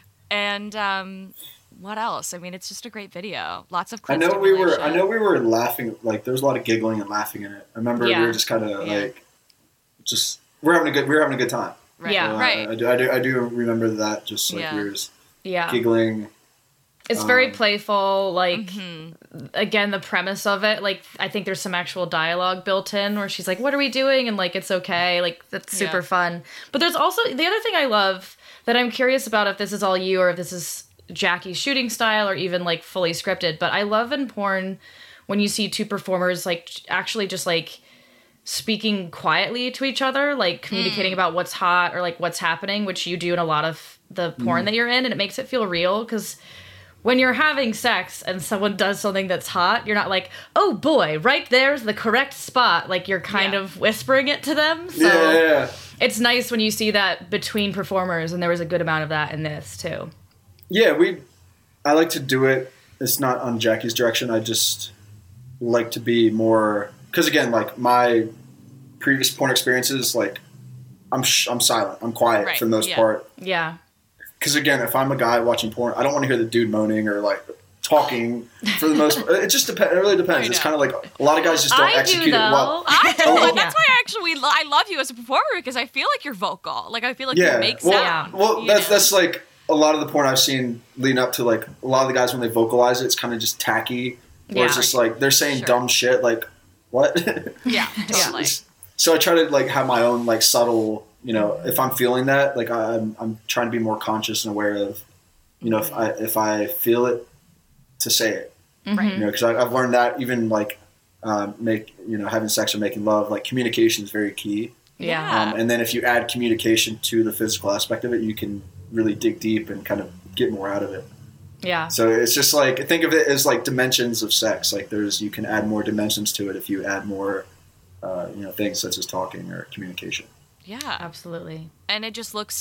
And what else? I mean, it's just a great video. Lots of. I know we were laughing. Like there was a lot of giggling and laughing in it. I remember we were just kind of like, just we were having a good time. Right. Yeah. Right. I do remember that. Just like we were just giggling. It's very playful, like, again, the premise of it, like, I think there's some actual dialogue built in where she's like, what are we doing? And, like, it's okay. Like, that's super fun. But there's also, the other thing I love that I'm curious about if this is all you or if this is Jackie's shooting style or even, like, fully scripted, but I love in porn when you see two performers, like, actually just, like, speaking quietly to each other, like, communicating about what's hot or, like, what's happening, which you do in a lot of the porn that you're in, and it makes it feel real, because when you're having sex and someone does something that's hot, you're not like, oh boy, right there's the correct spot. Like, you're kind of whispering it to them. So it's nice when you see that between performers, and there was a good amount of that in this too. Yeah, I like to do it. It's not on Jackie's direction. I just like to be more, because again, like my previous porn experiences, like I'm silent. I'm quiet for the most part. Yeah. Because again, if I'm a guy watching porn, I don't want to hear the dude moaning or like talking for the most part. It just depends. It really depends. It's kind of like a lot of guys just don't execute it well. I do. That's why I love you as a performer, because I feel like you're vocal. Like I feel like you make sound. Well, that's like a lot of the porn I've seen leading up to, like a lot of the guys when they vocalize it, it's kind of just tacky. Or it's just like they're saying dumb shit. Like what? Yeah, totally. So I try to like have my own like subtle. If I'm feeling that, like I'm trying to be more conscious and aware of, if I feel it, to say it, right? Because I've learned that even like having sex or making love, like communication is very key. Yeah. And then if you add communication to the physical aspect of it, you can really dig deep and kind of get more out of it. Yeah. So it's just like, think of it as like dimensions of sex. Like you can add more dimensions to it if you add more, things such as talking or communication. Yeah, absolutely. And it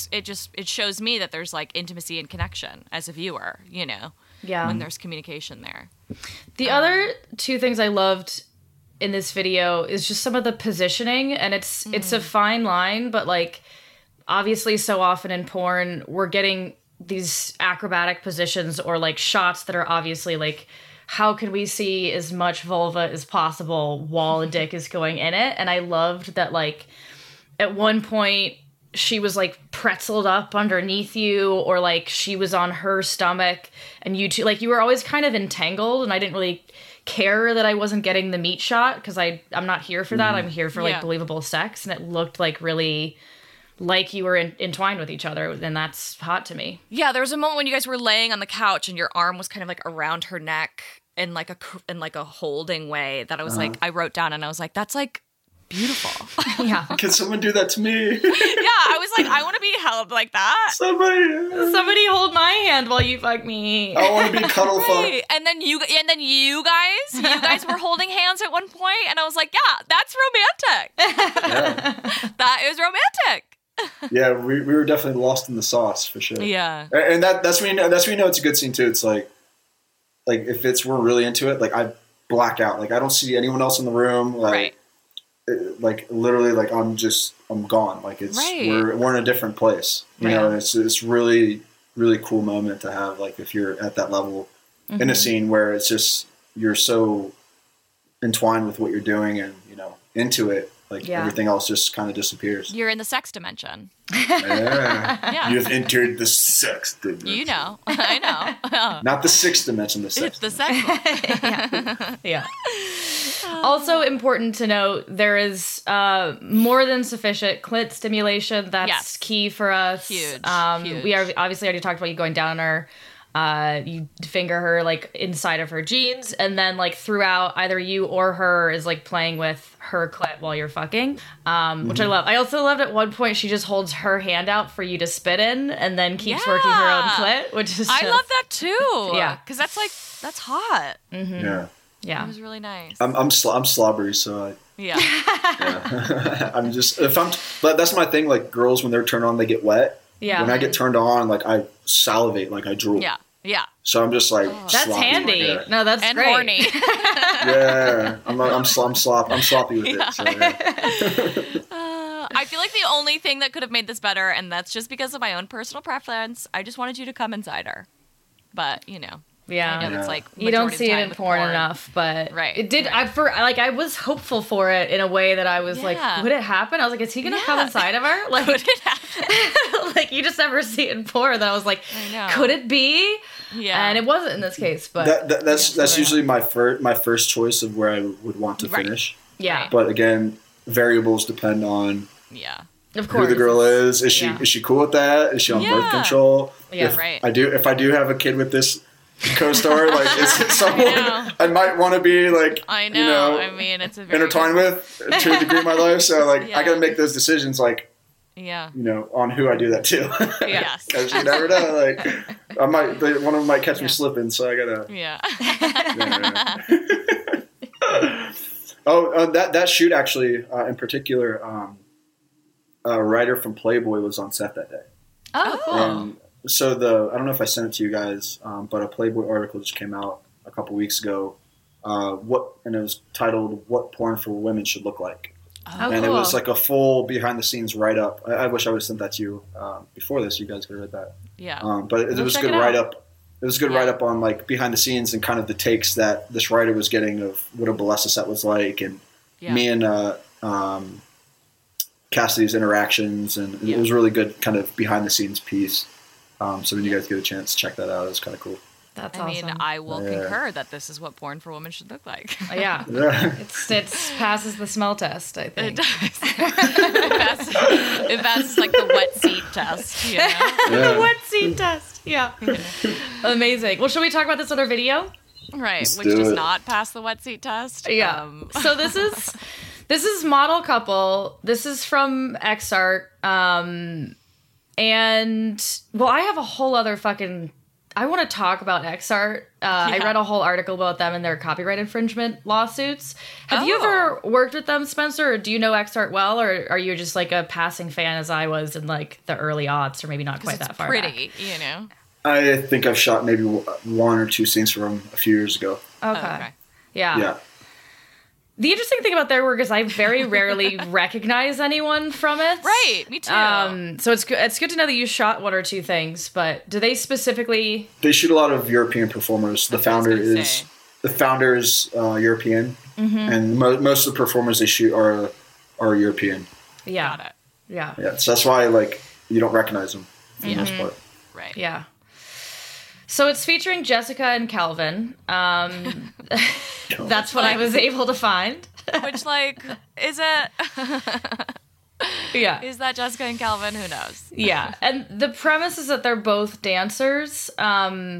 shows me that there's like intimacy and connection as a viewer, when there's communication there. The other two things I loved in this video is just some of the positioning, and it's a fine line, but like obviously so often in porn we're getting these acrobatic positions or like shots that are obviously like, how can we see as much vulva as possible while a dick is going in it? And I loved that, like, at one point she was like pretzeled up underneath you, or like she was on her stomach, and you two, like, you were always kind of entangled, and I didn't really care that I wasn't getting the meat shot, because I'm not here for that. I'm here for like believable sex, and it looked like really like you were entwined with each other, and that's hot to me. Yeah, there was a moment when you guys were laying on the couch and your arm was kind of like around her neck in like a holding way that I was like, I wrote down, and I was like, that's like beautiful. Yeah. Can someone do that to me? Yeah, I was like, I want to be held like that. Somebody hold my hand while you fuck me. I want to be cuddle fucked. And then you guys were holding hands at one point, and I was like, yeah, that's romantic. Yeah. That is romantic. Yeah, we were definitely lost in the sauce for sure. Yeah. And that's when you know it's a good scene too. It's like if we're really into it, like I black out. Like I don't see anyone else in the room. Like, like literally, like I'm gone. Like it's we're in a different place. You know, and it's really, really cool moment to have. Like if you're at that level in a scene where it's just you're so entwined with what you're doing and into it. Like everything else just kind of disappears. You're in the sex dimension. Yeah. You've entered the sex dimension. You know. I know. Not the sixth dimension, the sex. It's the sex one. Yeah. Also important to note, there is more than sufficient clit stimulation. That's key for us. Huge. We are obviously already talked about you going down on her. You finger her like inside of her jeans, and then like throughout, either you or her is like playing with her clit while you're fucking, which I love. I also loved at one point she just holds her hand out for you to spit in, and then keeps working her own clit, which is I love that too. Yeah, because that's hot. Yeah. Yeah, it was really nice. I'm slobbery, so yeah. I'm just but that's my thing. Like girls, when they're turned on, they get wet. Yeah. When I get turned on, like I salivate, like I drool. Yeah. Yeah. So I'm just like that's sloppy. handy. Yeah. No, that's and great. horny. Yeah, I'm sloppy with it. So, I feel like the only thing that could have made this better, and that's just because of my own personal preference, I just wanted you to come inside her. But, you know. Yeah. I know it's like you don't majority see of the it time in with porn enough, but right, it did. right. I was hopeful for it in a way that I was like, would it happen? I was like, is he gonna come inside of her? Like, would it happen? like you just never see it in porn. Then I was like, could it be? Yeah, and it wasn't in this case. But that's usually my first choice of where I would want to finish. Yeah, but again, variables depend on of course who the girl is. Is she cool with that? Is she on birth control? Yeah, If I do have a kid with this co-star, like is it someone I might want to be like I know. I mean, it's a very intertwined with to a degree in my life. So like I got to make those decisions like on who I do that to. Yes, because you never know. Like one of them might catch me slipping, so I gotta. That shoot actually in particular, a writer from Playboy was on set that day. Oh, cool. So I don't know if I sent it to you guys, but a Playboy article just came out a couple weeks ago. And it was titled "What Porn for Women Should Look Like," and it was like a full behind the scenes write up. I wish I would have sent that to you before this. You guys could have read that. Yeah. But it was a good write up. It was a good write up on like behind the scenes and kind of the takes that this writer was getting of what a Bellesa set was like, and me and Cassidy's interactions, and it was really good kind of behind the scenes piece. So when you guys get a chance, check that out. It's kind of cool. That's I awesome. mean, I will concur that this is what porn for women should look like. Yeah. It passes the smell test, I think. It does. It passes like the wet seat test, you know? The wet seat test. Yeah. Amazing. Well, should we talk about this other video? Right, which does not pass the wet seat test. Yeah. So this is Model Couple. This is from Xart. And well, I have a whole other I want to talk about Xart. I read a whole article about them and their copyright infringement lawsuits. Have you ever worked with them, Spencer? Or do you know Xart well, or are you just like a passing fan as I was in like the early aughts, or maybe not quite that far pretty, back? You know. I think I've shot maybe one or two scenes from a few years ago. Okay. Yeah. Yeah. The interesting thing about their work is I very rarely recognize anyone from it. Right, me too. So it's good to know that you shot one or two things, but do they specifically... They shoot a lot of European performers. The founder is European, and most of the performers they shoot are European. Yeah. Got it. Yeah. So that's why like you don't recognize them for the most part. Right. Yeah. So it's featuring Jessica and Calvin. That's what I was able to find. Which, like, is it? Yeah. Is that Jessica and Calvin? Who knows? Yeah. And the premise is that they're both dancers. I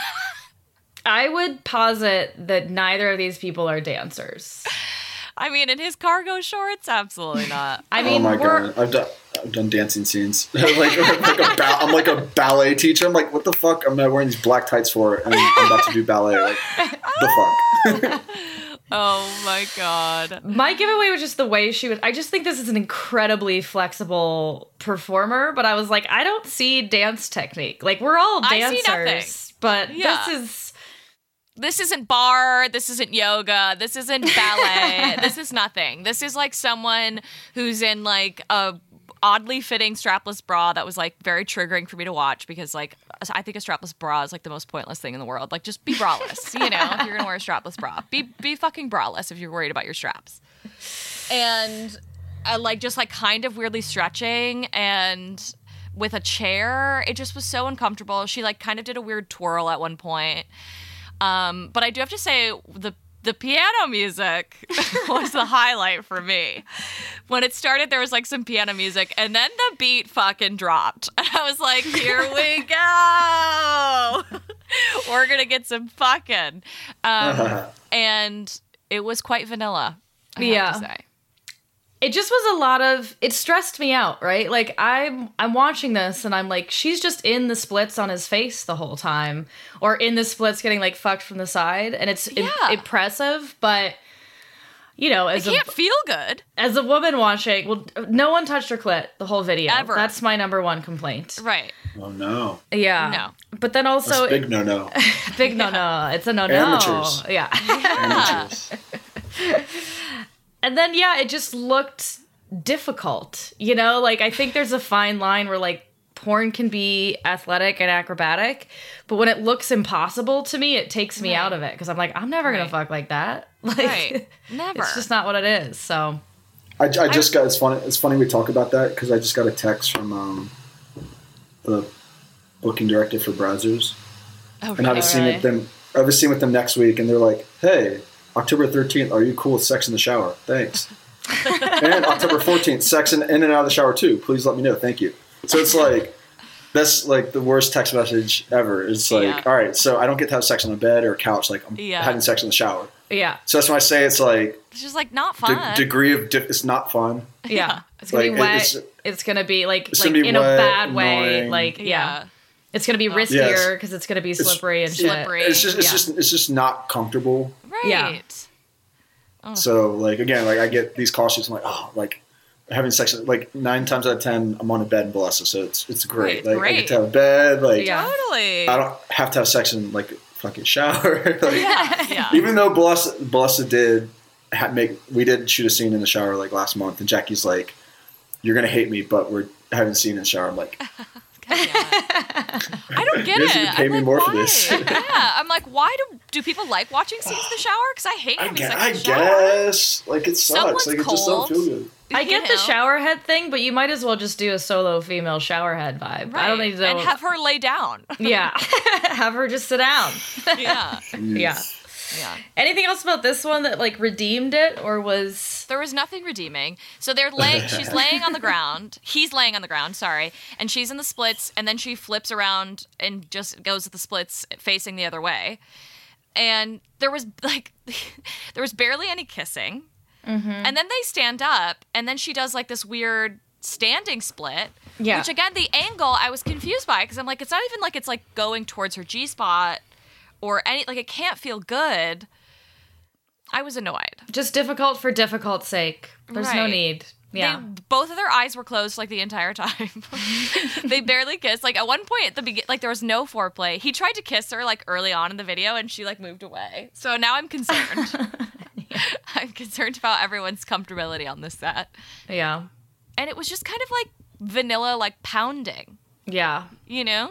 would posit that neither of these people are dancers. I mean, in his cargo shorts, absolutely not. I mean, oh my god, I've done dancing scenes. I'm like a ballet teacher. I'm like, what the fuck? I'm not wearing these black tights for it, and I'm about to do ballet. Like, the fuck? Oh my god. My giveaway was just the way she was. I just think this is an incredibly flexible performer, but I was like, I don't see dance technique. Like, we're all dancers, I see nothing. But This isn't bar, this isn't yoga, this isn't ballet, this is nothing. This is like someone who's in like a oddly fitting strapless bra that was like very triggering for me to watch because like I think a strapless bra is like the most pointless thing in the world. Like just be braless, you know, if you're gonna wear a strapless bra. Be fucking braless if you're worried about your straps. And like just like kind of weirdly stretching and with a chair, it just was so uncomfortable. She like kind of did a weird twirl at one point. But I do have to say the piano music was the highlight for me. When it started, there was like some piano music, and then the beat fucking dropped. And I was like, here we go. We're going to get some fucking. And it was quite vanilla, I have to say. It just was a lot of, it stressed me out, right? Like I'm watching this and I'm like, she's just in the splits on his face the whole time, or in the splits getting like fucked from the side, and it's impressive, but you know, it can't feel good. As a woman watching, well, no one touched her clit the whole video. Ever. That's my number one complaint. Right. Oh no. Yeah. No. But then also That's big no. Big no. It's a no. Amateurs. Yeah. Amateurs. And then, it just looked difficult, you know? Like, I think there's a fine line where, like, porn can be athletic and acrobatic, but when it looks impossible to me, it takes me out of it, because I'm like, I'm never gonna fuck like that. Like, never. It's just not what it is, so. I just got, it's funny we talk about that, because I just got a text from the booking director for Brazzers. Oh, and I have a scene with them next week, and they're like, hey, October 13th, are you cool with sex in the shower? Thanks. And October 14th, sex in and out of the shower too. Please let me know. Thank you. So it's like, that's like the worst text message ever. It's like, all right, so I don't get to have sex on a bed or a couch. Like I'm having sex in the shower. Yeah. So that's when I say it's like. It's just like not fun. Degree of, it's not fun. Yeah. It's going to be wet. It's going to be like in a bad way. Annoying. Like, It's going to be riskier because it's going to be slippery and shit. It's just not comfortable. Right. Yeah. Oh. So like again, like I get these call sheets. I'm like, oh, like having sex. Like 9 times out of 10, I'm on a bed in Balesa, so it's great. Like I get to have a bed. Like totally. I don't have to have sex in like a fucking shower. Like, even though Balesa did we did shoot a scene in the shower like last month, and Jackie's like, you're gonna hate me, but we're having a scene in the shower. I'm like. I don't get it. Pay me more for this. I'm like, why do people like watching scenes in the shower? Because I hate having sex in the shower. I guess like it sucks. Someone's like it just don't feel good. I get the shower head thing, but you might as well just do a solo female shower head vibe. Right. I don't need to and have her lay down. Yeah, have her just sit down. Yeah. Anything else about this one that like redeemed it, or was there was nothing redeeming? So she's laying on the ground. He's laying on the ground, sorry, and she's in the splits, and then she flips around and just goes with the splits facing the other way. And there was barely any kissing. Mm-hmm. And then they stand up, and then she does like this weird standing split. Yeah. Which again, the angle I was confused by, because I'm like, it's not even like it's like going towards her G-spot. Or it can't feel good. I was annoyed. Just difficult for difficult's sake. There's no need. Yeah. Both of their eyes were closed like the entire time. They barely kissed. Like at one point at the beginning, like there was no foreplay. He tried to kiss her like early on in the video, and she like moved away. So now I'm concerned. I'm concerned about everyone's comfortability on this set. Yeah. And it was just kind of like vanilla, like pounding. Yeah. You know?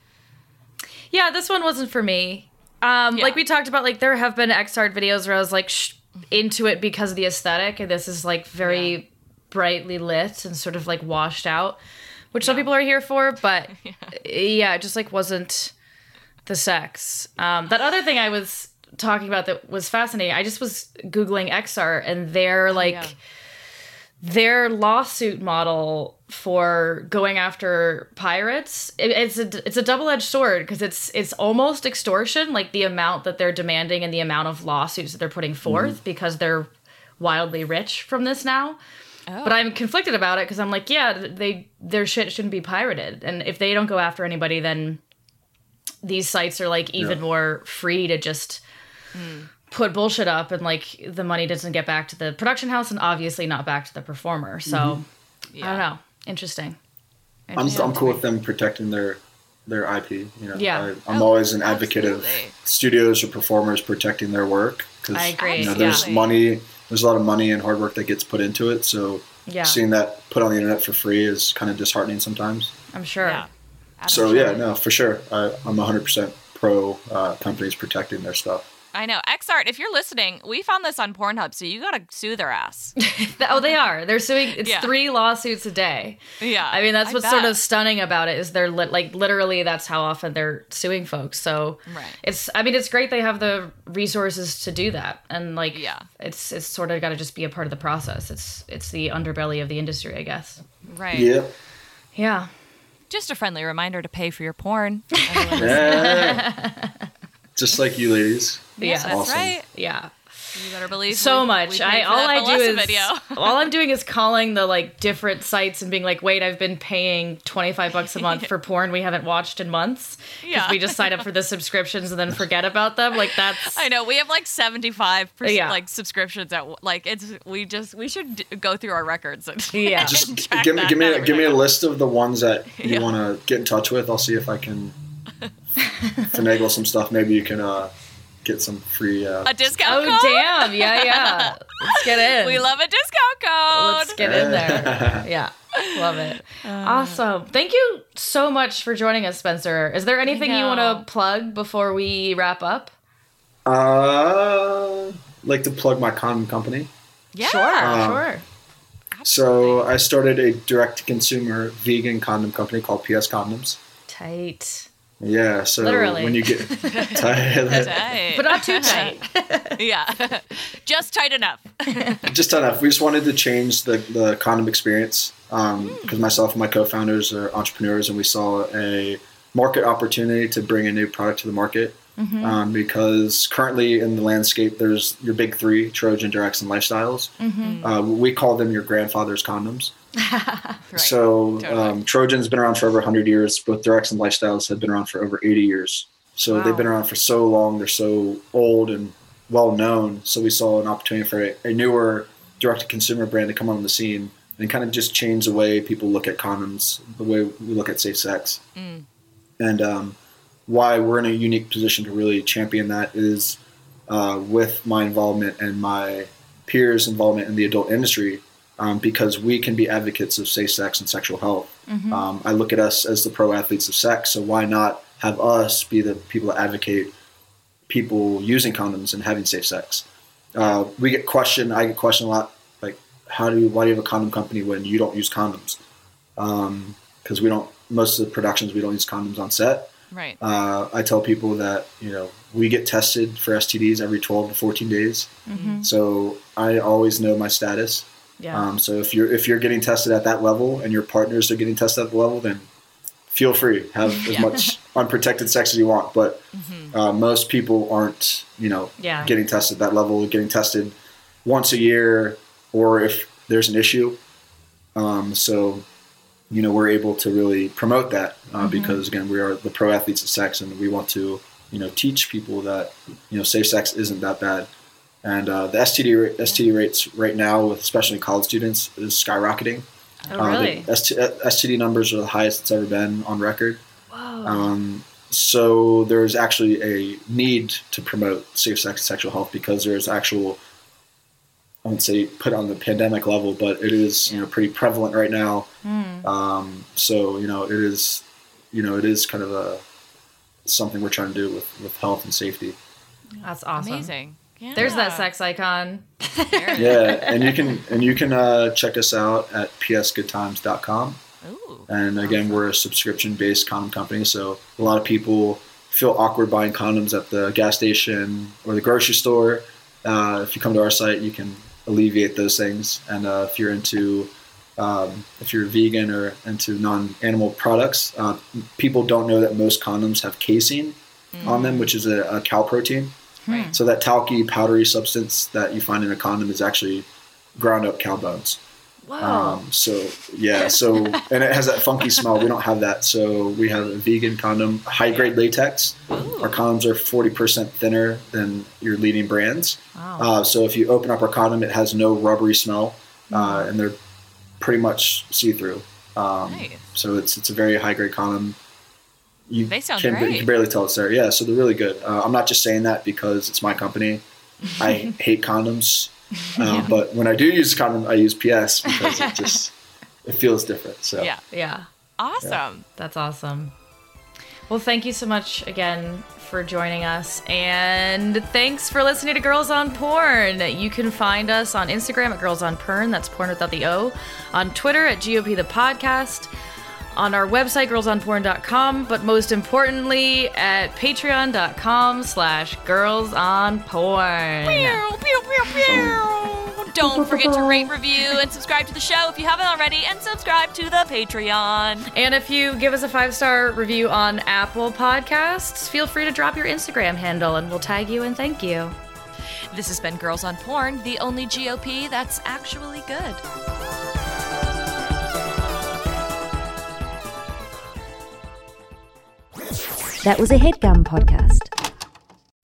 Yeah, this one wasn't for me. Like we talked about, like there have been X-Art videos where I was like into it because of the aesthetic, and this is like very brightly lit and sort of like washed out, which some people are here for, but it just like wasn't the sex. That other thing I was talking about that was fascinating, I just was Googling X-Art, and they're like their lawsuit model for going after pirates, it's a double-edged sword, because it's almost extortion, like the amount that they're demanding and the amount of lawsuits that they're putting forth because they're wildly rich from this now. But I'm conflicted about it, because I'm like, their shit shouldn't be pirated, and if they don't go after anybody, then these sites are like even more free to just put bullshit up, and like the money doesn't get back to the production house and obviously not back to the performer. So I don't know. Interesting. I'm cool with them protecting their IP. You know, I'm always an advocate of studios or performers protecting their work, because I agree. There's money. There's a lot of money and hard work that gets put into it. So seeing that put on the internet for free is kind of disheartening sometimes. I'm sure. Yeah. So for sure. I'm 100% pro companies protecting their stuff. I know. X-Art, if you're listening, we found this on Pornhub, so you gotta sue their ass. They are. They're suing. It's 3 lawsuits a day. Yeah. I mean, that's what's sort of stunning about it, is they're literally that's how often they're suing folks. So it's great they have the resources to do that, and it's sort of got to just be a part of the process. It's the underbelly of the industry, I guess. Right. Yeah. Yeah. Just a friendly reminder to pay for your porn. Yeah. Just like you ladies. Yeah, that's awesome. Right. Yeah. You better believe so we much. paid for All that I do Melissa is video. all I'm doing is calling the like different sites and being like, wait, I've been paying $25 a month for porn we haven't watched in months. Yeah. We just sign up for the subscriptions and then forget about them. Like that's I know we have like 75% Yeah. like subscriptions at like we should go through our records and Yeah. Just and track give that me every a time. list of the ones that you Yeah. want to get in touch with. I'll see if I can finagle some stuff. Maybe you can get some free. A discount Oh code. damn. Yeah. Let's get in. We love a discount code. Let's get in there. Yeah. Love it. Awesome. Thank you so much for joining us, Spencer. Is there anything you want know. to plug before we wrap up? Like to plug my condom company. Yeah. Sure. So I started a direct-to-consumer vegan condom company called PS Condoms. Tight. Yeah, so Literally. when you get Tight. But not too tight. Yeah. Just tight enough. just enough. We just wanted to change the condom experience because myself and my co-founders are entrepreneurs, and we saw a market opportunity to bring a new product to the market. Because currently in the landscape, there's your big three: Trojan, Durex, and Lifestyles. We call them your grandfather's condoms. Right. So Totally. Trojan's been around for over 100 years. Both Durex and Lifestyles have been around for over 80 years. So they've been around for so long. They're so old and well known. So we saw an opportunity for a newer direct-to-consumer brand to come on the scene and kind of just change the way people look at condoms, the way we look at safe sex. And why we're in a unique position to really champion that is with my involvement and my peers' involvement in the adult industry, because we can be advocates of safe sex and sexual health. I look at us as the pro athletes of sex, so why not have us be the people that advocate people using condoms and having safe sex? I get questioned a lot, like, why do you have a condom company when you don't use condoms? Because most of the productions, we don't use condoms on set. Right. I tell people that, we get tested for STDs every 12 to 14 days. So I always know my status. Yeah. So if you're getting tested at that level and your partners are getting tested at the level, then feel free, have as much unprotected sex as you want. But most people aren't, getting tested at that level, getting tested once a year, or if there's an issue. So we're able to really promote that because, again, we are the pro athletes of sex, and we want to, teach people that, safe sex isn't that bad. And the STD rates right now, with especially college students, is skyrocketing. Oh, really? The STD numbers are the highest it's ever been on record. Whoa. So there's actually a need to promote safe sex and sexual health because there's actual, I wouldn't say put on the pandemic level, but it is pretty prevalent right now. So it is kind of something we're trying to do with health and safety. That's awesome. Amazing. Yeah. There's that sex icon. Yeah, and you can check us out at psgoodtimes.com. Ooh. And again, we're a subscription-based condom company, so a lot of people feel awkward buying condoms at the gas station or the grocery store. If you come to our site, you can alleviate those things. And if you're vegan or into non-animal products, people don't know that most condoms have casein on them, which is a cow protein. Right. So that talky, powdery substance that you find in a condom is actually ground up cow bones. Wow. And it has that funky smell. We don't have that. So we have a vegan condom, high grade latex. Ooh. Our condoms are 40% thinner than your leading brands. Wow. So if you open up our condom, it has no rubbery smell, and they're pretty much see through. Nice. So it's a very high grade condom. They sound You great. can barely tell it's there. Yeah, so they're really good. I'm not just saying that because it's my company. I hate condoms. But when I do use a condom, I use PS because it feels different. So Yeah. Awesome. That's awesome. Well, thank you so much again for joining us. And thanks for listening to Girls on Porn. You can find us on Instagram at Girls on Porn. That's porn without the O. On Twitter at GOP the Podcast. On our website, girlsonporn.com, but most importantly, at patreon.com/girlsonporn. Pew, pew, pew, pew. Don't forget to rate, review, and subscribe to the show if you haven't already, and subscribe to the Patreon. And if you give us a 5-star review on Apple Podcasts, feel free to drop your Instagram handle and we'll tag you and thank you. This has been Girls on Porn, the only GOP that's actually good. That was a HeadGum podcast.